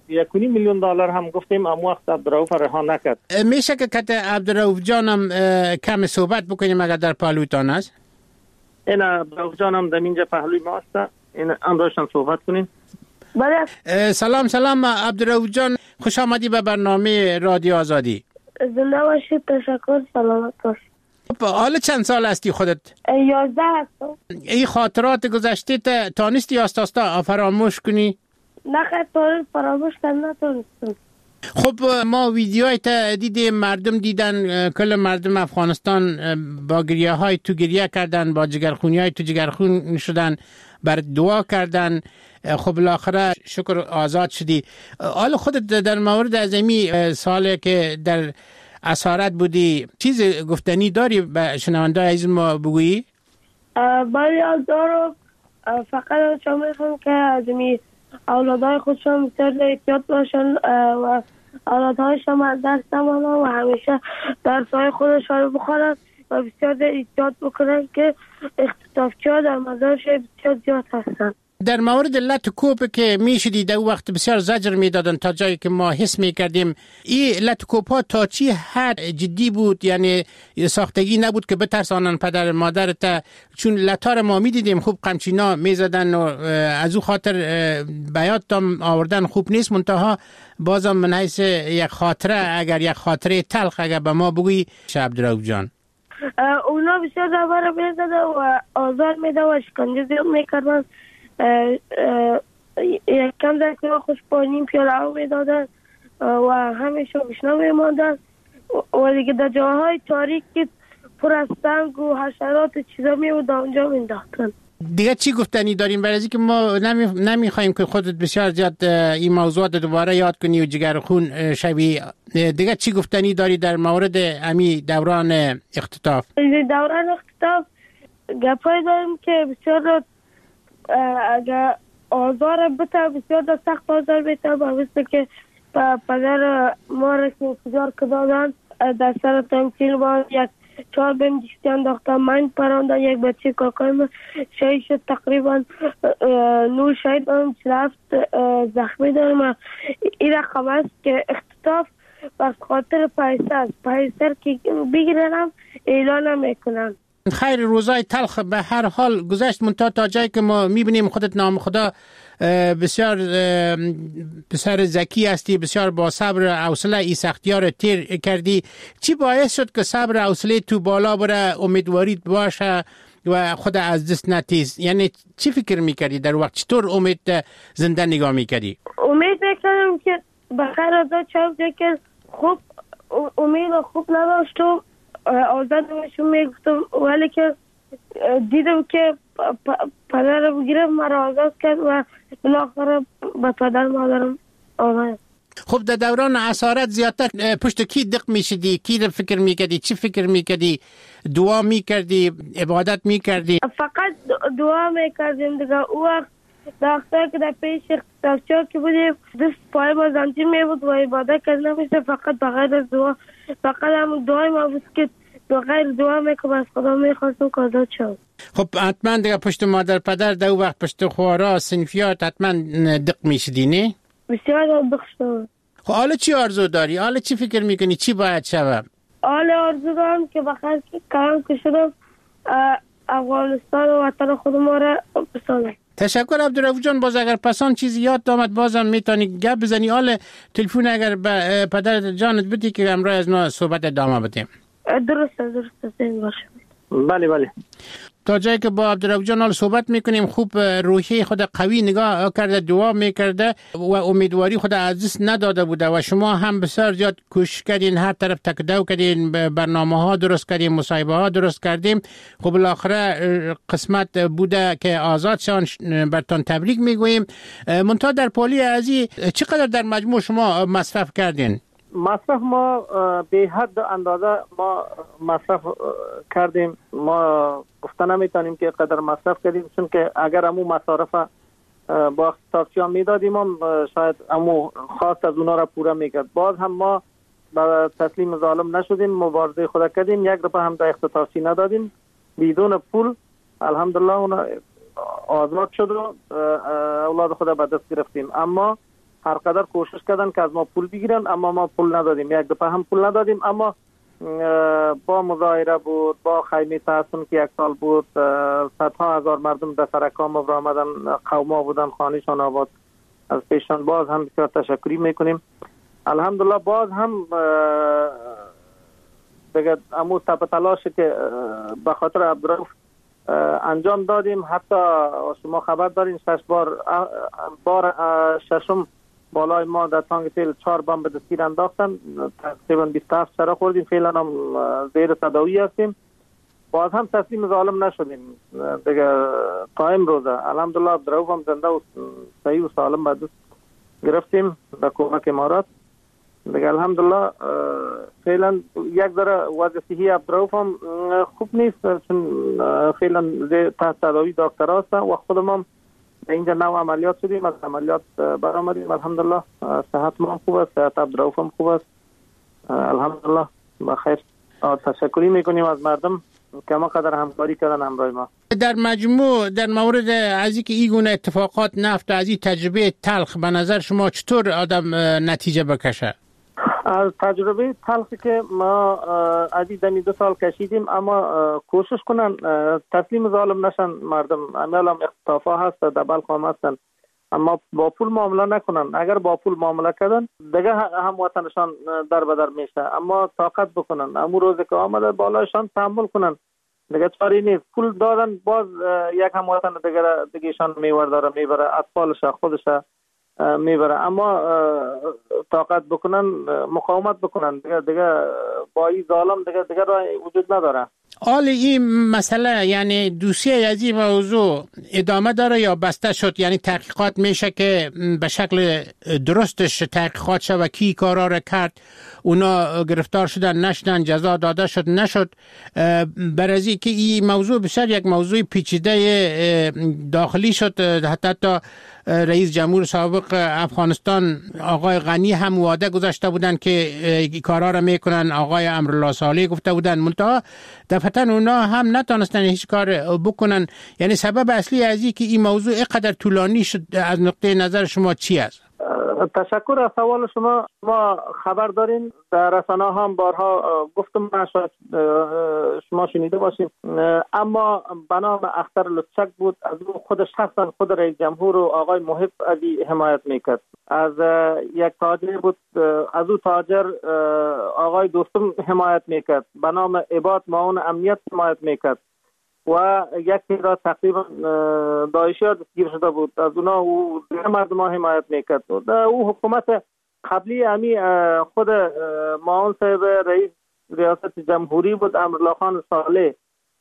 یک و نیم میلیون دلار هم گفتیم اما وقت عبدالرؤوف رها نکرد. میشه که کت عبدالرؤوف جانم کم صحبت بکنیم اگر در پهلویتان است؟ این عبدالرؤوف جانم در اینجا پهلوی ما است. این هم داشتن صحبت کنیم. بله. سلام سلام عبدالرؤوف جان، خوش آمدی به برنامه رادیو آزادی. زنده باشید، تشکر، سلامت باشید. حالا چند سال هستی خودت؟ یازده هستم. این خاطرات گذشته تانستی آستاستا فراموش کنی؟ نه خیلی فراموش کردن نتونستم. خب ما ویدیوهای تا دیدیم، مردم دیدن، کل مردم افغانستان با گریه های تو گریه کردن، با جگرخونی های تو جگرخون شدن، بر دعا کردن. خب بالاخره شکر آزاد شدی. حالا خودت در مورد از این سالی که در اسارت بودی چیز گفتنی داری به شنونده عزیز ما بگویی؟ بله دارم. فقط چون میخوام که از این اولادهای خودشون بسیار احتیاط باشن و اولادهایشون از درس نمانن و همیشه درسهای خودشون رو بخورن و بسیار احتیاط بکنن که اختطافچی ها در مزارش بسیار زیاد هستن. در مورد لط کوپ که میشدی در وقت بسیار زجر میدادن تا جایی که ما حس میکردیم. این لط کوپ ها تا چی حد جدی بود؟ یعنی ساختگی نبود که بترسانن پدر مادرت؟ چون لطار ما میدیدیم خوب قمچینا میزدن و از او خاطر بیات دام آوردن خوب نیست. منتها بازم من حیث یک خاطره، اگر یک خاطره تلخ اگر به ما بگویی عبدالرؤوف جان. اونا بسیار دبر میزدن و آزار میدن و شکنجه زیاد میکردن. یک کم در که خوش پانیم پیاله میدادن و همیشه بشنا میماندن و دیگه در جاهای تاریک که پر از سنگ و حشرات چیزا میبود اونجا مینداختن. دیگه چی گفتنی داریم؟ برای که ما نمی نمیخوایم که خودت بسیار زیاد این موضوعات دوباره یاد کنی و جگرخون شوی. دیگه چی گفتنی داری در مورد امی دوران اختطاف؟ دوران اختطاف گپای داریم که بسیار اگر آزار بته، بسیار سخت آزار بته، باوسته که پدر ما را که انتظار کدادن در سر تمثیل با یک چهار بیم دیستی انداختن، من پراندن، یک بچه کاکای من شهید شد، تقریبا نور شهید دارم، چلفت زخمی دارم. این رقم است که اختطاف بر خاطر پیسه است، پیسه که بگیرنم اعلانم میکنن. خیر، روزای تلخ به هر حال گذشت، منتها تا جایی که ما میبینیم خودت نام خدا بسیار بسیار ذکی هستی، بسیار با صبر و حوصله ای سختی‌ها رو تیر کردی. چی باعث شد که صبر و حوصله تو بالا بره، امیدواریت باشه و خود از دست نتیز؟ یعنی چی فکر میکردی در وقت؟ چطور امید زنده نگاه میکردی؟ امید میکردم که بخیر آزاد شد، که خوب امید خوب نداشتم، آزاد نمیشون میگفتم، ولی که دیدم که پدر بگیرم مرا آزاد کرد و بالاخره به پدر مادرم آمد. خب در دوران اسارت زیادتر پشت کی دق میشدی؟ کی رو فکر میکردی؟ چی فکر میکردی؟ دعا میکردی؟ عبادت میکردی؟ فقط دعا میکردیم دیگه. او وقت دختر که در پیش اختطافچی که بودیم دست پای ما زنجیر میبود و عبادت کرد نمیشه، فقط بغیر از دعا. فقط هم دعای ما بود که بغیر دعا میکنم از خدا میخواستم که آزاد شد. خب حتما دیگه پشت مادر پدر در وقت پشت خوارا سنفیات حتما دق میشدی نه؟ بسیار دق شد. خب حالا چی آرزو داری؟ حالا چی فکر میکنی؟ چی باید شود؟ حالا آرزو دارم که بخیر کلام که شدم افغانستان و وطن خود ما را بسازم. تشکر عبدالرؤوف جان. باز اگر پسان چیزی یاد آمد بازم میتونی گپ بزنی. حال تلفن اگر به پدرت جانت بدی که امروز از ما صحبت ادامه بدیم. درسته درسته زنده باشه. بله بله. تا جایی که با عبدالرؤوف جان حال صحبت میکنیم، خوب روحی خود قوی نگاه کرده، دعا میکرده و امیدواری خود از دست نداده بوده و شما هم بسیار زیاد کوشش کردین، هر طرف تکدو کردین، برنامه ها درست کردین، مصاحبه ها درست کردیم. خب بالاخره قسمت بوده که آزاد شون، برتان تبریک میگوییم. منتها در پالی ازی چقدر در مجموع شما مصرف کردین؟ مصرف ما به حد اندازه ما مصرف کردیم. ما گفته نمیتونیم که قدر مصرف کردیم، چون که اگر امو مصارف با اختطافچی ها میدادیم هم شاید امو خواست از اونا را پورا میکرد. باز هم ما با تسلیم ظالم نشدیم، مبارزه خود کردیم، یک دفعه هم در اختطافچی ندادیم، بدون پول الحمدلله اونا آزاد شد و اولاد خود به دست گرفتیم. اما هر قدر کوشش کردن که از ما پول بگیرن، اما ما پول ندادیم، یک دفعه هم پول ندادیم. اما با مظاهره بود، با خیمه تحسن که یک سال بود، صدها هزار مردم در سرکام آمدن، قوما بودن، خانهشان آباد از پیشان. باز هم بسیار تشکری میکنیم. الحمدلله باز هم دیگه امو تپ تلاشی که به خاطر عبدالرؤوف انجام دادیم. حتی شما خبر دارین شش بار بار ششم بالای ما در تانگ تیل چهار بمب به دستگیر انداختن، تقریبا بیست و هفت سره خوردیم. فعلا هم زیر تداوی هستیم. باز هم تسلیم ظالم نشدیم دیگه تا امروزه. الحمدلله عبدالرؤوف هم زنده و صحیح و سالم به دست گرفتیم به کمک امارات دیگه. الحمدلله فعلا یک ذره وضع صحی عبدالرؤوف هم خوب نیست، چون فعلا تحت تداوی دکتر هست و خود ما اینجا نو عملیات شدیم، از عملیات برآمدیم. الحمدلله صحت ما خوب است، صحت عبدالرؤوف هم خوب است. الحمدلله بخیر. تشکری میکنیم از مردم که ما قدر همکاری کردن همراه ما. در مجموع در مورد از اینکه این گونه اتفاقات نفت از این تجربه تلخ به نظر شما چطور آدم نتیجه بکشه؟ از تجربه تلخی که ما از این دو سال کشیدیم، اما کوشش کنن تسلیم ظالم نشن مردم. امیال هم اختطافا هست، در بلخ هم هستن، اما با پول معامله نکنن. اگر با پول معامله کردن دیگه هم وطنشان در بدر میشه، اما طاقت بکنن. امو روزی که آمده بالایشان تحمل کنن دیگه، چاری نیست. پول دادن باز یک هم وطن دیگه دیگهشان میور داره میبره، اطفالش خودش میبره. اما طاقت بکنن، مقاومت بکنن دیگه دیگه با این ظالم دیگه دیگه راه وجود نداره. حال این مسئله یعنی دوسیه از این موضوع ادامه داره یا بسته شد؟ یعنی تحقیقات میشه که به شکل درستش تحقیقات شد و کی کارا را کرد، اونا گرفتار شدن نشدن، جزا داده شد نشد. برای که این موضوع بسیار یک موضوع پیچیده داخلی شد. حتی تا رئیس جمهور سابق افغانستان آقای غنی هم وعده گذاشته بودن که کارا را میکنن، آقای امرالله صالح گفته بودن، منتها دفعتا اونا هم نتونستن هیچ کار بکنن. یعنی سبب اصلی از این که این موضوع اینقدر طولانی شد از نقطه نظر شما چی است؟ تشکر از سوال شما. ما خبر داریم، در رسانه هم بارها گفتم، شاید شما شنیده باشید، اما به نام اختر لطچک بود. از او خودش شخصا خود رئیس جمهور و آقای محب علی حمایت میکرد. از یک تاجر بود، از او تاجر آقای دوستم حمایت میکرد، به نام عباد معاون امنیت حمایت میکرد و یکی را تقریبا داعشی ها دستگیر شده بود. از اونا او مردم ها حمایت میکرد. او حکومت قبلی امی خود معاون صاحب رئیس ریاست جمهوری بود، امرالله خان صالح.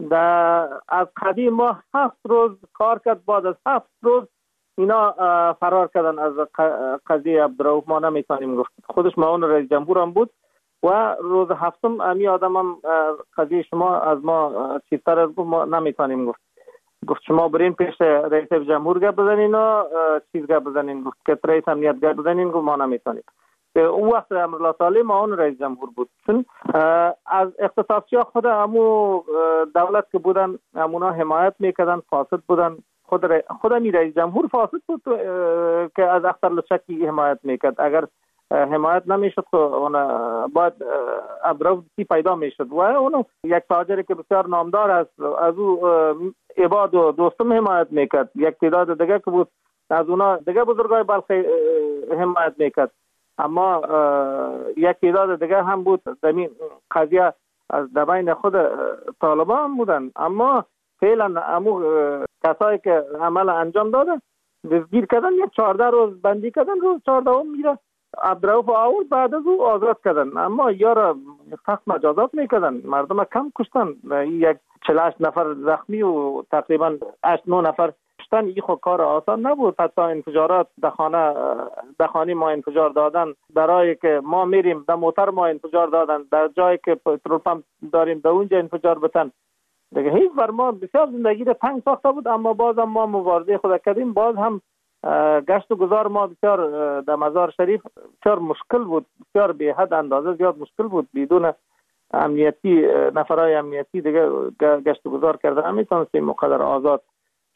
از قدیم ما هفت روز کار کرد، بعد از هفت روز اینا فرار کردن از قضیه عبدالرؤوف. ما نمیتونیم گفت، خودش معاون رئیس جمهور هم بود و روز هفتم امی آدم هم قضیه شما از ما چیزتر از ما نمیتونیم گفت. گفت شما برین پیش رئیس جمهور گپ بزنین و چیز گپ بزنین. گفت که رئیس امنیت گپ بزنین. گفت ما نمیتونیم. اون وقت امرالله صالح معاون رئیس جمهور بود. چون از اختصاصی ها خود امو دولت که بودن امونا حمایت میکردن، فاسد بودن. خود ر... خود امی رئیس جمهور فاسد بود که از اختر لچکی حمایت میکرد. اگر حمایت نمیشد که اون باید عبدالرؤوف پیدا میشد. و اون یک تاجری که بسیار نامدار است، از او عباد و دوستم حمایت میکرد. یک تعداد دیگه که بود از اونا دیگه بزرگای بلخ حمایت میکرد. اما یک تعداد دیگه هم بود زمین قضیه از دبین خود طالبان هم بودن. اما فعلا امو کسایی که عمل انجام دادن دستگیر کردن، یک چهارده روز بندی کردن، روز چهارده هم میره عبدالرؤوف آورد، بعد از او آزاد کردن. اما یارا سخت مجازات میکردن، مردم کم کشتن. یک چهل و هشت نفر زخمی و تقریبا هشت نه نفر کشتن. این خود کار آسان نبود. حتی انفجارات در خانه در خانه ما انفجار دادن، برای که ما میریم در موتر ما انفجار دادن، در جایی که پترول پمپ داریم در اونجا انفجار بتن. دیگه هیچ بر ما بسیار زندگی را تنگ ساخته بود. اما باز هم ما مبارزه خود کردیم. باز هم گشت و گذار ما بسیار در مزار شریف بسیار مشکل بود، بسیار به حد اندازه زیاد مشکل بود. بدون امنیتی، نفرای امنیتی دیگه گشت و گذار کردن نمیتونستیم مقدر آزاد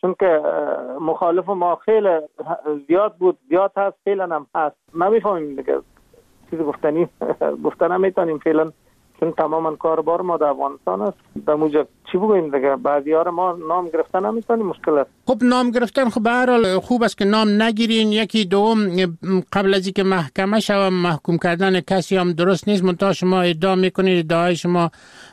چون که مخالف ما خیلی زیاد بود، زیاد هست، فعلا هم هست. نمیفهمیم دیگه چیزی گفتنی گفتن نمیتونیم فعلا، چون تماما کاربار ما در افغانستان است. در موجب چی بگوییم دیگه، بعضی‌ها ما نام گرفتن نمیتونیم، مشکل است. خب نام گرفتن خب به هر حال خوب است که نام نگیرین. یکی دوم قبل از اینکه محکمه شوه محکوم کردن کسی هم درست نیست، منتها شما ادعا میکنید، ادعای شما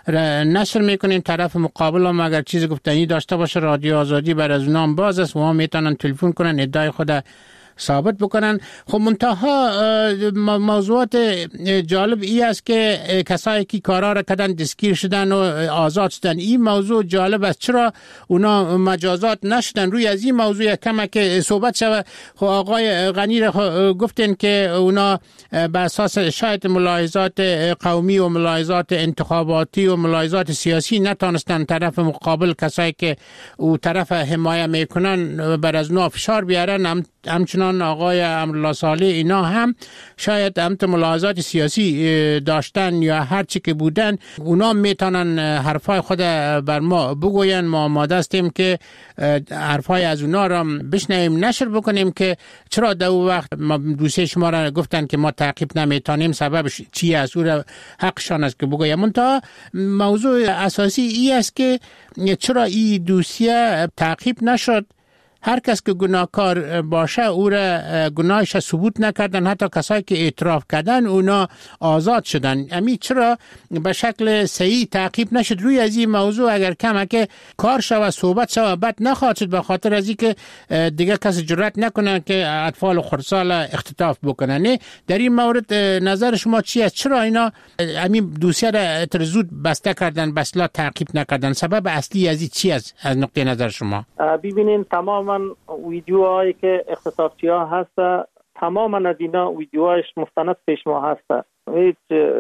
نشر میکنین، طرف مقابل هم اگر چیز گفتنی داشته باشه رادیو آزادی بر از نام باز است و هم میتونن تلفن کنن ادعای خود ثابت بکنن. خب منتها موضوعات جالب ای است که کسایی که کارا را کردن دستگیر شدن و آزاد شدن. این موضوع جالب است، چرا اونا مجازات نشدن؟ روی از این موضوع کم که صحبت شود. خب آقای غنی را گفتن که اونا بر اساس شاید ملاحظات قومی و ملاحظات انتخاباتی و ملاحظات سیاسی نتونستن طرف مقابل، کسایی که او طرف حمایت میکنن، بر از نو فشار بیارن. همچنان آقای امرالله صالح اینا هم شاید همت ملاحظات سیاسی داشتن یا هر چی که بودن، اونا میتونن حرفای خود بر ما بگوین. ما آماده هستیم که حرفای از اونا را بشنویم، نشر بکنیم که چرا در اون وقت دوسته شما را گفتن که ما تعقیب نمیتونیم، سببش چی است، او را حقشان است که بگویم. منتها موضوع اساسی ای است که چرا این دوسیه تعقیب نشد. هر کس که گناهکار باشه او را گناهش ثبوت نکردن، حتی کسایی که اعتراف کردن اونا آزاد شدن. امی چرا به شکل صحیح تعقیب نشد؟ روی از این موضوع اگر کم که کار شود، صحبت شود، بد نخواهد شد، به خاطر از اینکه دیگه کسی جرئت نکنه که اطفال خردسال اختطاف بکنه. نه در این مورد نظر شما چی است؟ چرا اینا امی دوسیه را ترزود بسته کردن، بسلا تعقیب نکردن؟ سبب اصلی از این چی است از نقطه نظر شما؟ ببینین تمام من ویدیوهایی که اختطافچی ها هست، تماما از اینا ویدیوهایش مستند پیش ما هست، هیچ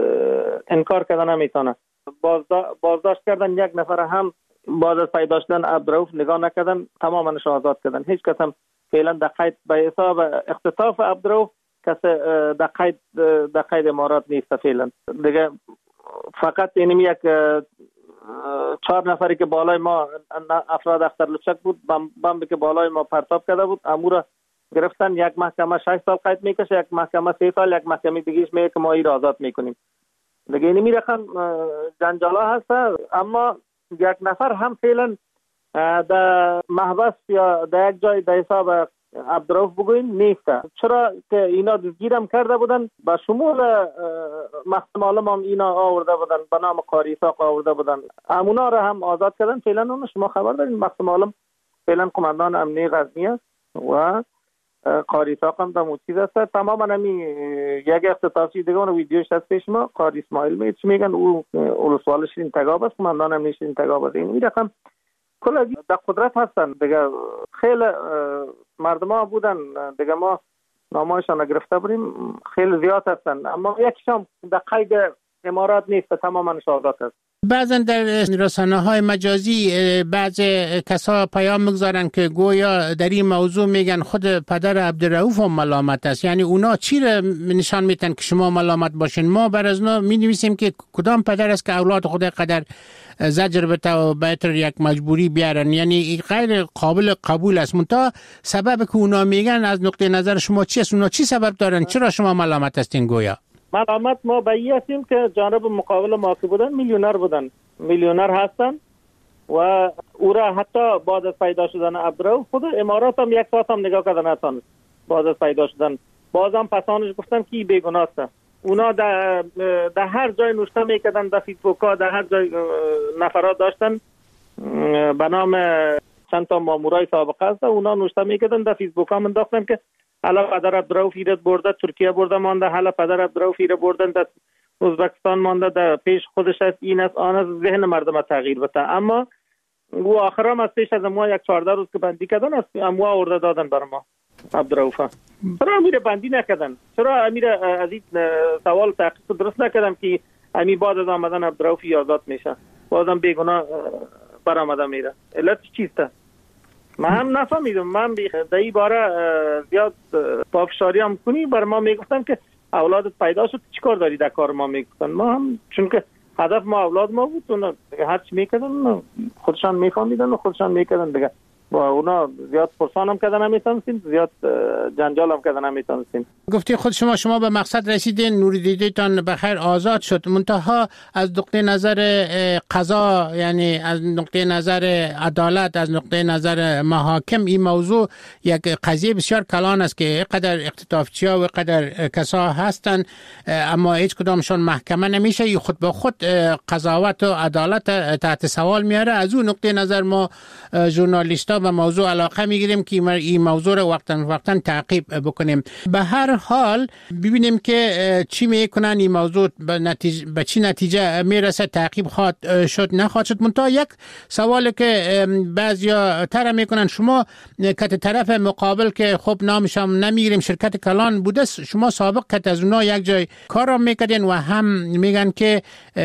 انکار کردن نمیتونه. بازداشت کردن یک نفر هم بعد از پیدا شدن عبدالرؤوف نگاه نکردن، تماماش آزاد کردن. هیچ کس هم فعلا در قید به حساب اختطاف عبدالرؤوف کس در قید در قید امارات نیست فعلا دیگه. فقط اینم یک چهار نفری که بالای ما افراد اختر لچک بود، بمبی که بالای ما پرتاب کرده بود، امور گرفتن. یک محکمه شش سال قید میکشه، یک محکمه سه سال، یک محکمه دیگهش میگه که ما این را آزاد میکنیم دیگه. اینی میرخم جنجالا هست. اما یک نفر هم فعلا در محبس یا در یک جای در حساب عبدالرؤوف بگوین نیست. چرا که اینا دستگیرم کرده بودن، با شمول محکمه عالم هم اینا آورده بودن، به نام قاری اسحاق آورده بودن، همونا را هم آزاد کردن. فعلا هم شما خبر دارین محکمه عالم فعلا قماندان امنیه غزنی است و قاری اسحاق هم در موچیز است. تماما همی یک اختطافچی دیگه اون ویدیوش هست پیش ما، قاری اسماعیل می چی میگن، او اولوسوال شیرین تگاب است، قماندان امنیه شیرین تگاب است. این میرقم کل از در قدرت هستن دیگه. خیلی مردم ها بودن دیگه، ما نامایشان گرفته بودیم، خیلی زیاد هستن، اما یکیشان در قید امارات نیست، تماما آزاد است. بعضا در رسانه های مجازی بعض کسا پیام میگذارن که گویا در این موضوع میگن خود پدر عبدالرؤوف هم ملامت است. یعنی اونا چی را نشان میتن که شما ملامت باشین؟ ما بر از اونا می نویسیم که کدام پدر است که اولاد خود قدر زجر بده و بهتر یک مجبوری بیارن. یعنی غیر قابل قبول است. منتها سبب که اونا میگن از نقطه نظر شما چی است؟ اونا چی سبب دارن؟ چرا شما ملامت هستین گویا؟ ملامت ما به این هستیم که جانب مقابل ما که بودن میلیونر بودن، میلیونر هستن و او را حتی بعد از پیدا شدن عبدالرؤوف خود امارات هم یک ساعت هم نگاه کردن نتونست. بعد از پیدا شدن بازم پسانش گفتن که بیگناه است. اونا در در هر جای نوشته میکردن، در فیسبوک ها در هر جای نفرات داشتن به نام چند تا مامورای سابقه است، اونا نوشته میکردن در فیسبوک ها منداختن که حالا پدر عبدالرؤوف ایراد برده ترکیه برده مانده، حالا پدر عبدالرؤوف ایراد بردن در ازبکستان مانده، در پیش خودش است، این است آن است، ذهن مردم تغییر بده. اما او آخرام از پیش از ما یک چهارده روز که بندی کردن است، اموا آورده دادن بر ما عبدالرؤوف. چرا امیر بندی نکردن؟ چرا امیر از این سوال تحقیق درست نکردم که امیر بعد از آمدن عبدالرؤوف آزاد میشه، بازم بیگناه برآمده میره؟ علت چیست؟ من هم نفهمیدم. من در این باره زیاد پافشاری هم کنی بر ما میگفتن که اولادت پیدا شد چیکار داری در کار ما میگفتن. ما هم چون که هدف ما اولاد ما بود، اونا هر چی میکردن خودشان میفهمیدن و خودشان میکردن دیگه. با اونا زیاد پرسان هم کردن نمیتونستیم، زیاد جنجال هم کردن نمیتونستیم. گفتی خود شما شما به مقصد رسیدین، نور دیدیتان به خیر آزاد شد، منتها از نقطه نظر قضا، یعنی از نقطه نظر عدالت، از نقطه نظر محاکم، این موضوع یک قضیه بسیار کلان است که قدر اختطافچی‌ها و قدر کسا هستن اما هیچ کدامشون محکمه نمیشه، ای خود به خود قضاوت و عدالت تحت سوال میاره. از اون نقطه نظر ما ژورنالیست‌ها به موضوع علاقه میگیریم که این موضوع رو وقتا وقتا تعقیب بکنیم. به هر حال ببینیم که چی میکنن، این موضوع به نتیجه به چی نتیجه میرسه، تعقیب خواهد شد نخواهد شد. منتها یک سوالی که بعضیا طرح میکنن، شما که طرف مقابل که خب نامش هم نمیگیریم شرکت کلان بوده، شما سابق که از اونها یک جای کار را میکردین و هم میگن که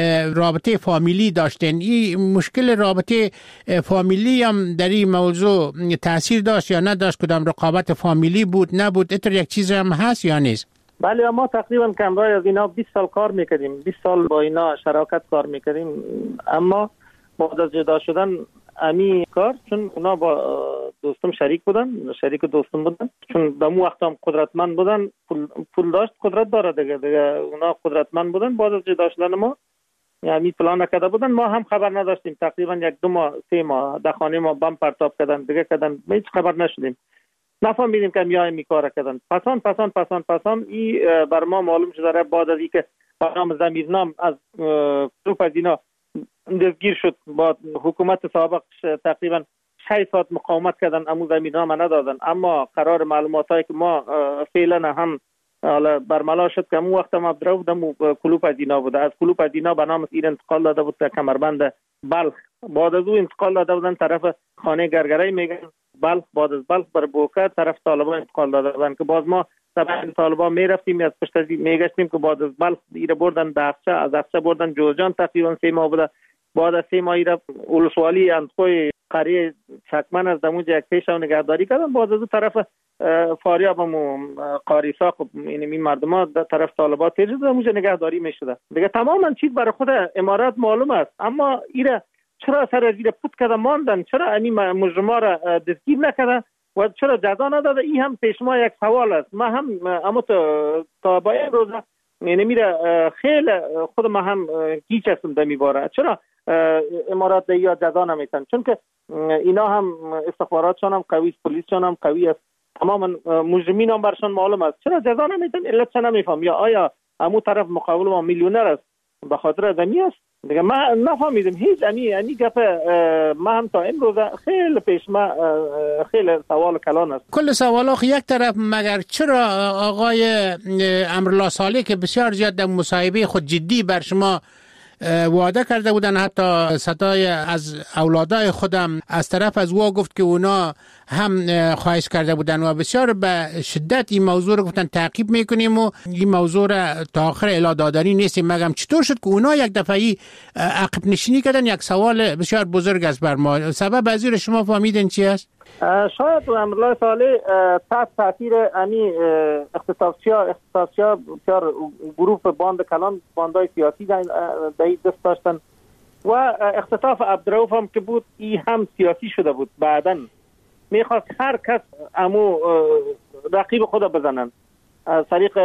رابطه فامیلی داشتین، این مشکل رابطه فامیلی هم در این موضوع تاثیر داشت یا نداشت؟ کدام رقابت فامیلی بود نبود؟ اینطور یک چیز هم هست یا نیست؟ بله، ما تقریبا کمرای از اینا بیست سال کار میکردیم، بیست سال با اینا شراکت کار میکردیم، اما بعد از جدا شدن امی کار، چون اونا با دوستم شریک بودن، شریک دوستم بودن، چون دمو وقت هم قدرتمند بودن، پول, پول داشت، قدرت داره دیگه دیگه اونا قدرتمند بودن. بعد از جدا شدن ما یعنی پلان نکرده بودن، ما هم خبر نداشتیم، تقریبا یک دو ماه سه ماه در خانه ما بم پرتاب کردن دیگه کردن، هیچ خبر نشدیم، نفهمیدیم که میای می کار کردن. پسان پسان پسان پسان ای بر ما معلوم شده، بعد از اینکه برنامه ضمیرنام از گروه از اینا دستگیر شد، با حکومت سابق تقریبا شش ساعت مقاومت کردن، امو ضمیرنامه ندادن، اما قرار معلوماتایی که ما فعلا هم حالا برملا شد که امو وقت ما عبدالرؤوف دمو کلوپ از اینا بوده، از کلوپ از اینا به نام ایر انتقال داده بود تا کمربند بلخ، بعد از او انتقال داده بودن طرف خانه گرگرای میگن بلخ، بعد از بلخ بر بوکه طرف طالبان انتقال داده بودن که باز ما طبعا طالبان میرفتیم از پشت از میگشتیم که بعد از بلخ ایر بردن داخچه، از داخچه بردن جوزجان، تقریبا سه ماه بوده. بعد از سه ماه ایر اولسوالی اندخوی قریه چکمن از دموج یک پیش و نگهداری کردن، بعد از طرف فاریاب و قاریساق این مردم ها در طرف طالبان تیر شده، دموج نگهداری میشده دیگه. تماما چیز برای خود امارات معلوم است، اما ایره چرا سر از ایره پوت کرده ماندن، چرا این مجرما را دستگیر نکرده و چرا جزا نداده؟ این هم پیش ما یک سوال است. ما هم اما تا با این روز نمیره خیلی خود ما هم گیج هستم در میباره، چرا امارات یا جزا نمیتن؟ چون که اینا هم استخباراتشان هم قوی است، پلیسشان هم قوی است، تماما مجرمین هم برشان معلوم است، چرا جزا نمیتن؟ علت چه نمیفهم؟ یا آیا امو طرف مقابل ما میلیونر است به خاطر زمین است؟ دیگه ما نفهمیدم هیچ. امی امی گپ ما هم تا امروز خیلی پیش ما خیلی سوال کلان است. کل سوال آخه یک طرف، مگر چرا آقای امرالله صالح که بسیار زیاد در مصاحبه خود جدی بر شما وعده کرده بودن، حتی صدای از اولادای خودم از طرف از او گفت که اونا هم خواهش کرده بودن و بسیار به شدت این موضوع رو گفتن تعقیب میکنیم و این موضوع را تا آخر اعلام دادنی نیستیم. مگم چطور شد که اونا یک دفعی عقب نشینی کردن؟ یک سوال بسیار بزرگ است بر ما. سبب از این شما فهمیدین چی است؟ شاید امرالله صالح تحت تاثیر امی اختطافچی‌ها اختطافچی‌ها بسیار گروه باند کلان، باندای سیاسی در دست داشتن و اختطاف عبدالرؤوف هم که بود ای هم سیاسی شده بود. بعداً میخواست هر کس امو رقیب خود بزنن. از طریق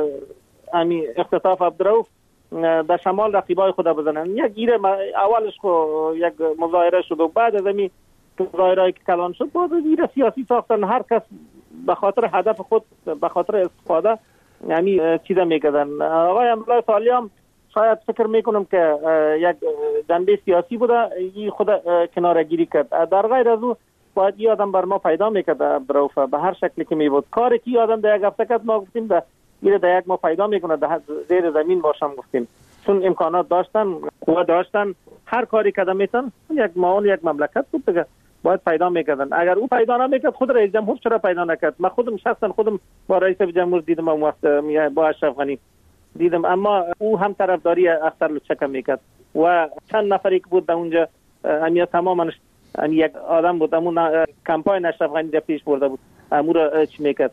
امی اختطاف عبدالرؤوف در شمال رقیبای خود بزنن. یک گیره اولش خو یک مظاهره شد و بعد از امی مظاهرهایی که کلان شد بعد از گیره سیاسی ساختن. هر کس به خاطر هدف خود، به خاطر استفاده یعنی چیزا میکردن. آقای امرالله صالح هم شاید فکر میکنم که یک جنبه سیاسی بوده، این خود کناره گیری کرد. در غیر از او باید این آدم بر ما پیدا میکرد عبدالرؤوف به هر شکلی که میبود. کاری که این آدم در یک هفته کرد ما گفتیم ده میره در یک ما پیدا میکنه، در زیر زمین باشم گفتیم، چون امکانات داشتن، قوه داشتن، هر کاری کردن میتن. یک معاون یک مملکت بود دیگه، باید پیدا میکردن. اگر او پیدا نمیکرد خود رئیس جمهور چرا پیدا نکرد؟ من خودم شخصا خودم با رئیس جمهور دیدم، اون وقت با اشرف غنی دیدم، اما او هم طرفداری اختر لچک میکرد و چند نفری که بود در اونجا همین تماما یک آدم بود، همون کمپاین اشرف غنی در پیش برده بود، امور را چی میکرد؟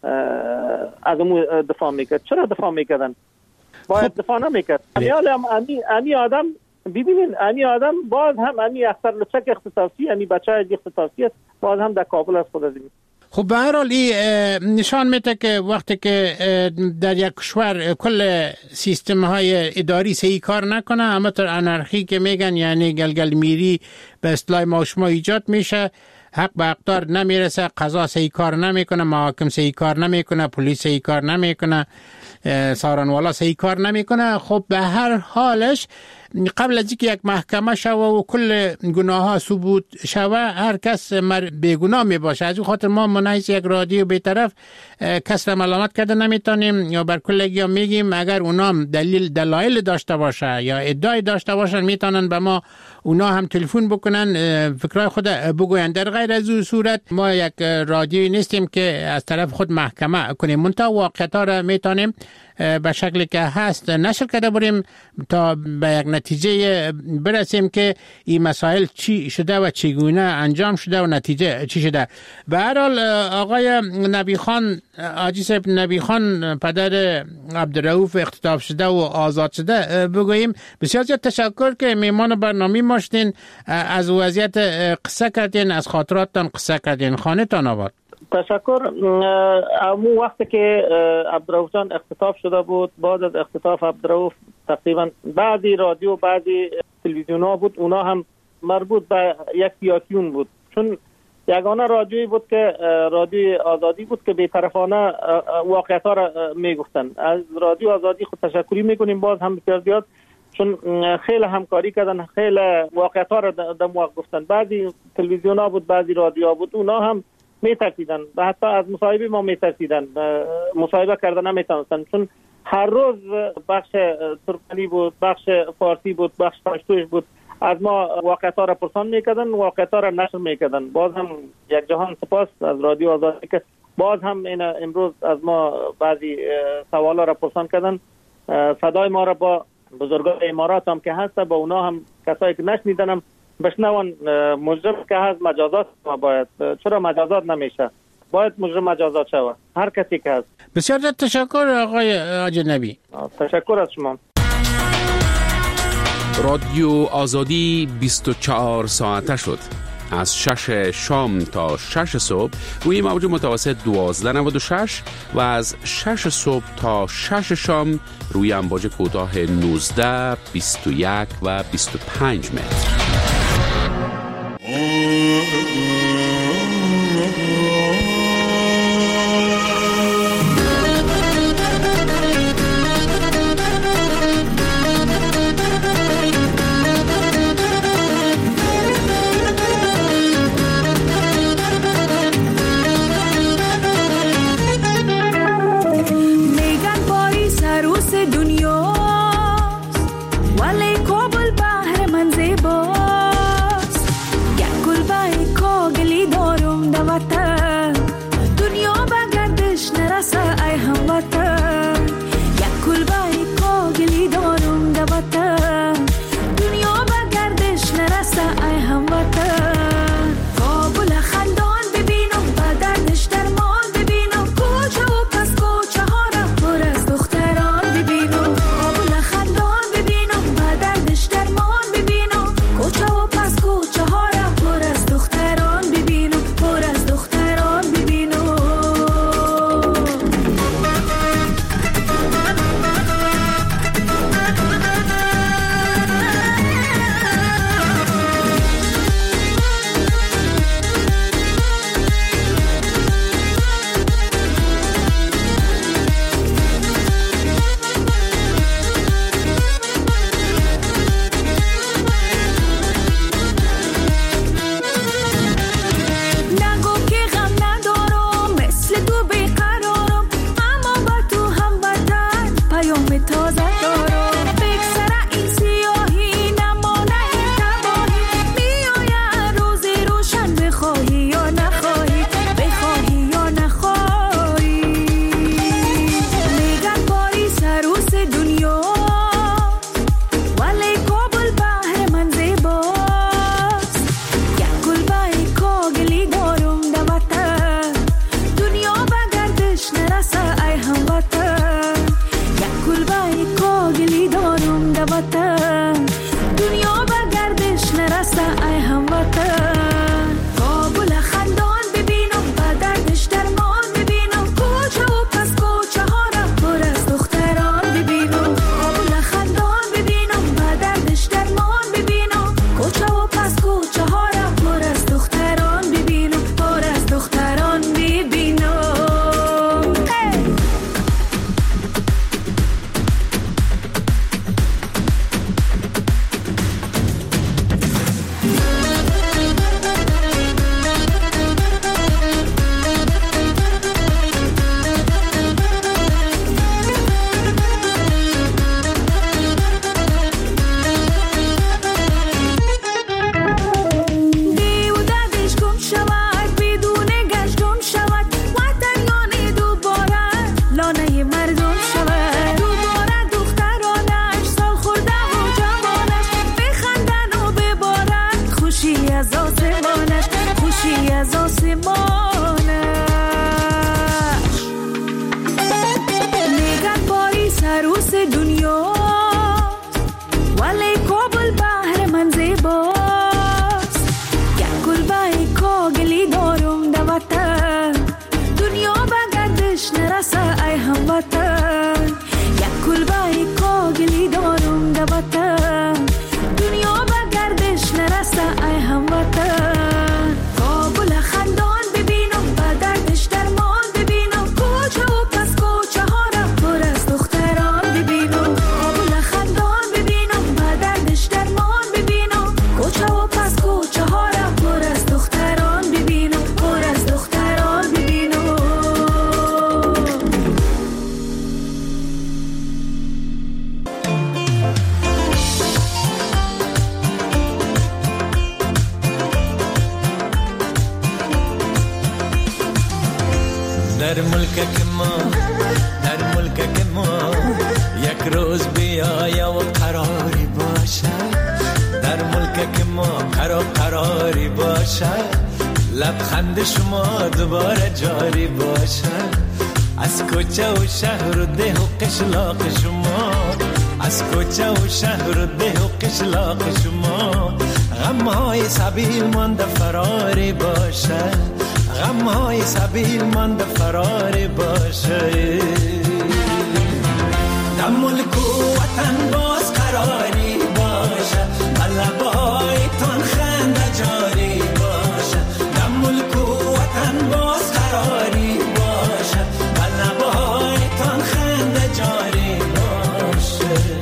از امور دفاع میکرد. چرا دفاع میکردن؟ باید دفاع نمیکرد. امی امی آدم ببینین امی آدم باز هم امی اختر لچک اختصاصی امی بچه های اختصاصی است، باز هم در کابل است خود از این. خب به هر حال نشان میده که وقتی که در یک کشور کل سیستم های اداری صحیح کار نکنه، اما تر انارخی که میگن یعنی گلگل میری به اصطلاح ما شما ایجاد میشه، حق به اقدار نمیرسه، قضا صحیح کار نمیکنه، محاکم صحیح کار نمیکنه، پلیس صحیح کار نمیکنه، سارنوالا صحیح کار نمیکنه. خب به هر حالش قبل از اینکه یک محکمه شوه و کل گناه ها ثبوت شوه، هر کس بیگناه می باشه. از این خاطر ما منحیث یک رادیو بی‌طرف کس را ملامت کرده نمیتونیم یا بر کلگی ها میگیم اگر اونام دلیل دلایل داشته باشه یا ادعای داشته باشن میتونن به ما اونا هم تلفن بکنن، فکرای خود بگوین. در غیر از اون صورت ما یک رادیویی نیستیم که از طرف خود محکمه کنیم، منتها واقعیت ها را میتونیم به شکلی که هست نشر کرده بریم تا به یک نتیجه برسیم که این مسائل چی شده و چگونه انجام شده و نتیجه چی شده. به هر حال آقای نبی خان، حاجی صاحب نبی خان، پدر عبدالرؤوف اختطاف شده و آزاد شده، بگوییم بسیار زیاد تشکر که میمان برنامه ما شدین، از وضعیت قصه کردین، از خاطراتتان قصه کردین. خانه تان آباد. تشکر. امو وقتی که عبدالرؤوف جان اختطاف شده بود، بعد از اختطاف عبدالرؤوف تقریبا بعضی رادیو بعضی تلویزیون ها بود، اونا هم مربوط به یک پیاکیون بود، چون یگانه رادیویی بود که رادیو آزادی بود که بی‌طرفانه واقعیت ها را میگفتن. از رادیو آزادی خود تشکری میکنیم باز هم بسیار زیاد، چون خیلی همکاری کردن، خیلی واقعیت ها را در موقع گفتن. بعضی تلویزیون ها بود، بعضی رادیو ها بود، اونا هم میترسیدن و حتی از مصاحبه ما میترسیدن، مصاحبه کردن نمیتونستن، چون هر روز بخش ترکمنی بود، بخش فارسی بود، بخش پشتوش بود، از ما واقعیت ها را پرسان میکردن، واقعیت ها را نشر میکردن. باز هم یک جهان سپاس از رادیو آزادی که باز هم این امروز از ما بعضی سوالا را پرسان کردن، صدای ما را با بزرگان امارات هم که هست با اونا هم کسایی که نشنیدن هم بشنون. مجرم که هست مجازات ما باید، چرا مجازات نمیشه؟ باید مجرم مجازات شود، هر کسی که هست. بسیار تشکر آقای اجنبی. تشکر از شما. رادیو آزادی بیست و چهار ساعته شد، از شش شام تا شش صبح روی موج متوسط دوازده نود و شش و از شش صبح تا شش شام روی امواج کوتاه نوزده، بیست و یک و بیست و پنج متر. دنیا ولی کابل بحر من زیبا از آسمانت، خوشی از آسمانت. میگن پاریس عروس دنیا، ولی کابل بحر من زیباست. یک کلبه کاغلی دارم در وطن، دنیا به گردش نرسه ای هموطن. یک کلبه کاغلی دارم در وطن، دنیا به گردش نرسه ای هموطن. کابل خندان ببینم، به دردش درمان ببینم، کوچه و پس کوچه ها را پر از دختران ببینم. کابل خندان ببینم، به دردش درمان ببینم، کوچه و پس کوچه ها را پر از دختران ببینم، پر از دختران ببینم. در ملک ما، در ملک ما یک روز بیایا و قراری باشه. در ملک ما قرار قراری باشه، لبخند شما دوباره جاری باشه. از کوچه و شهر و ده و قشلاق شما، از کوچه و شهر و ده و قشلاق شما، غمهای سبیل مانده فراری باشه، غمهای سبیل مانده فراری باشه. در ملک و وطن باز قراری باشه، لبایتان خنده جاری باشه. در ملک و وطن باز قراری باشه، لبایتان خنده جاری باشه.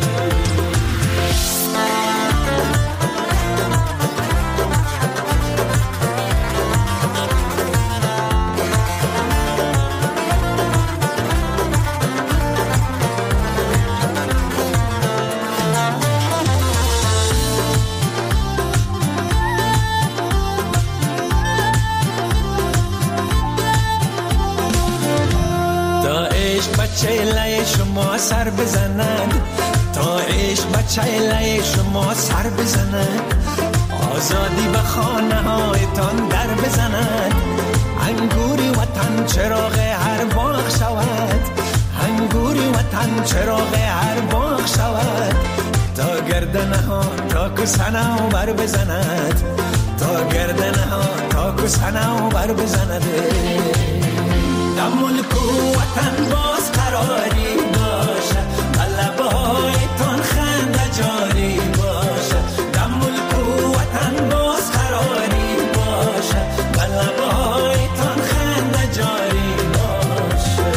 چهله شما سر بزنند، تا عشق بچه چهله شما سر بزنند، آزادی به خانه هایتان در بزنند. انگوری وطن چراغ هر باغ شود، انگوری وطن چراغ هر باغ شود. تا گردنه ها تا کسنه و بر بزند، تا گردنه ها تا کسنه و بر بزند. در ملک و وطن باز قراری باشه، لبایتان خنده جاری باشه. در ملک و وطن باز قراری باشه، لبایتان خنده جاری باشه.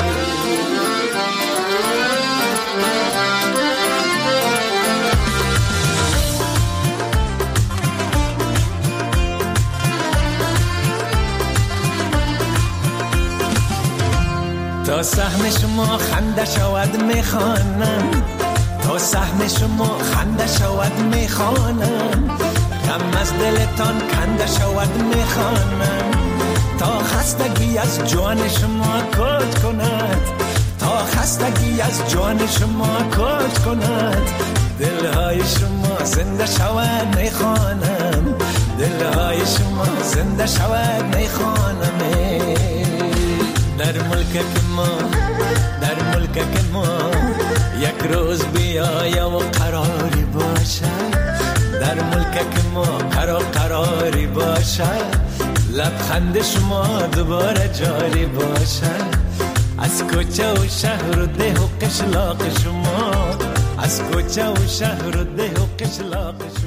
تا سهم شما خنده شود میخوانم، تا سهم شما خنده شود میخوانم. غم از دلتان کنده شود میخوانم، تا خستگی از جان شما کج کند، تا خستگی از جان شما کج کند. دلهای شما زنده شود میخوانم، دلهای شما زنده شود میخوانم. در ملک ما، در ملک ما یک روز بیایا و قراری باشه. در ملک ما قرار قراری باشه، لبخند شما دوباره جاری باشه. از کوچه و شهر و ده و قشلاق شما، از کوچه و شهر و ده و قشلاق شما.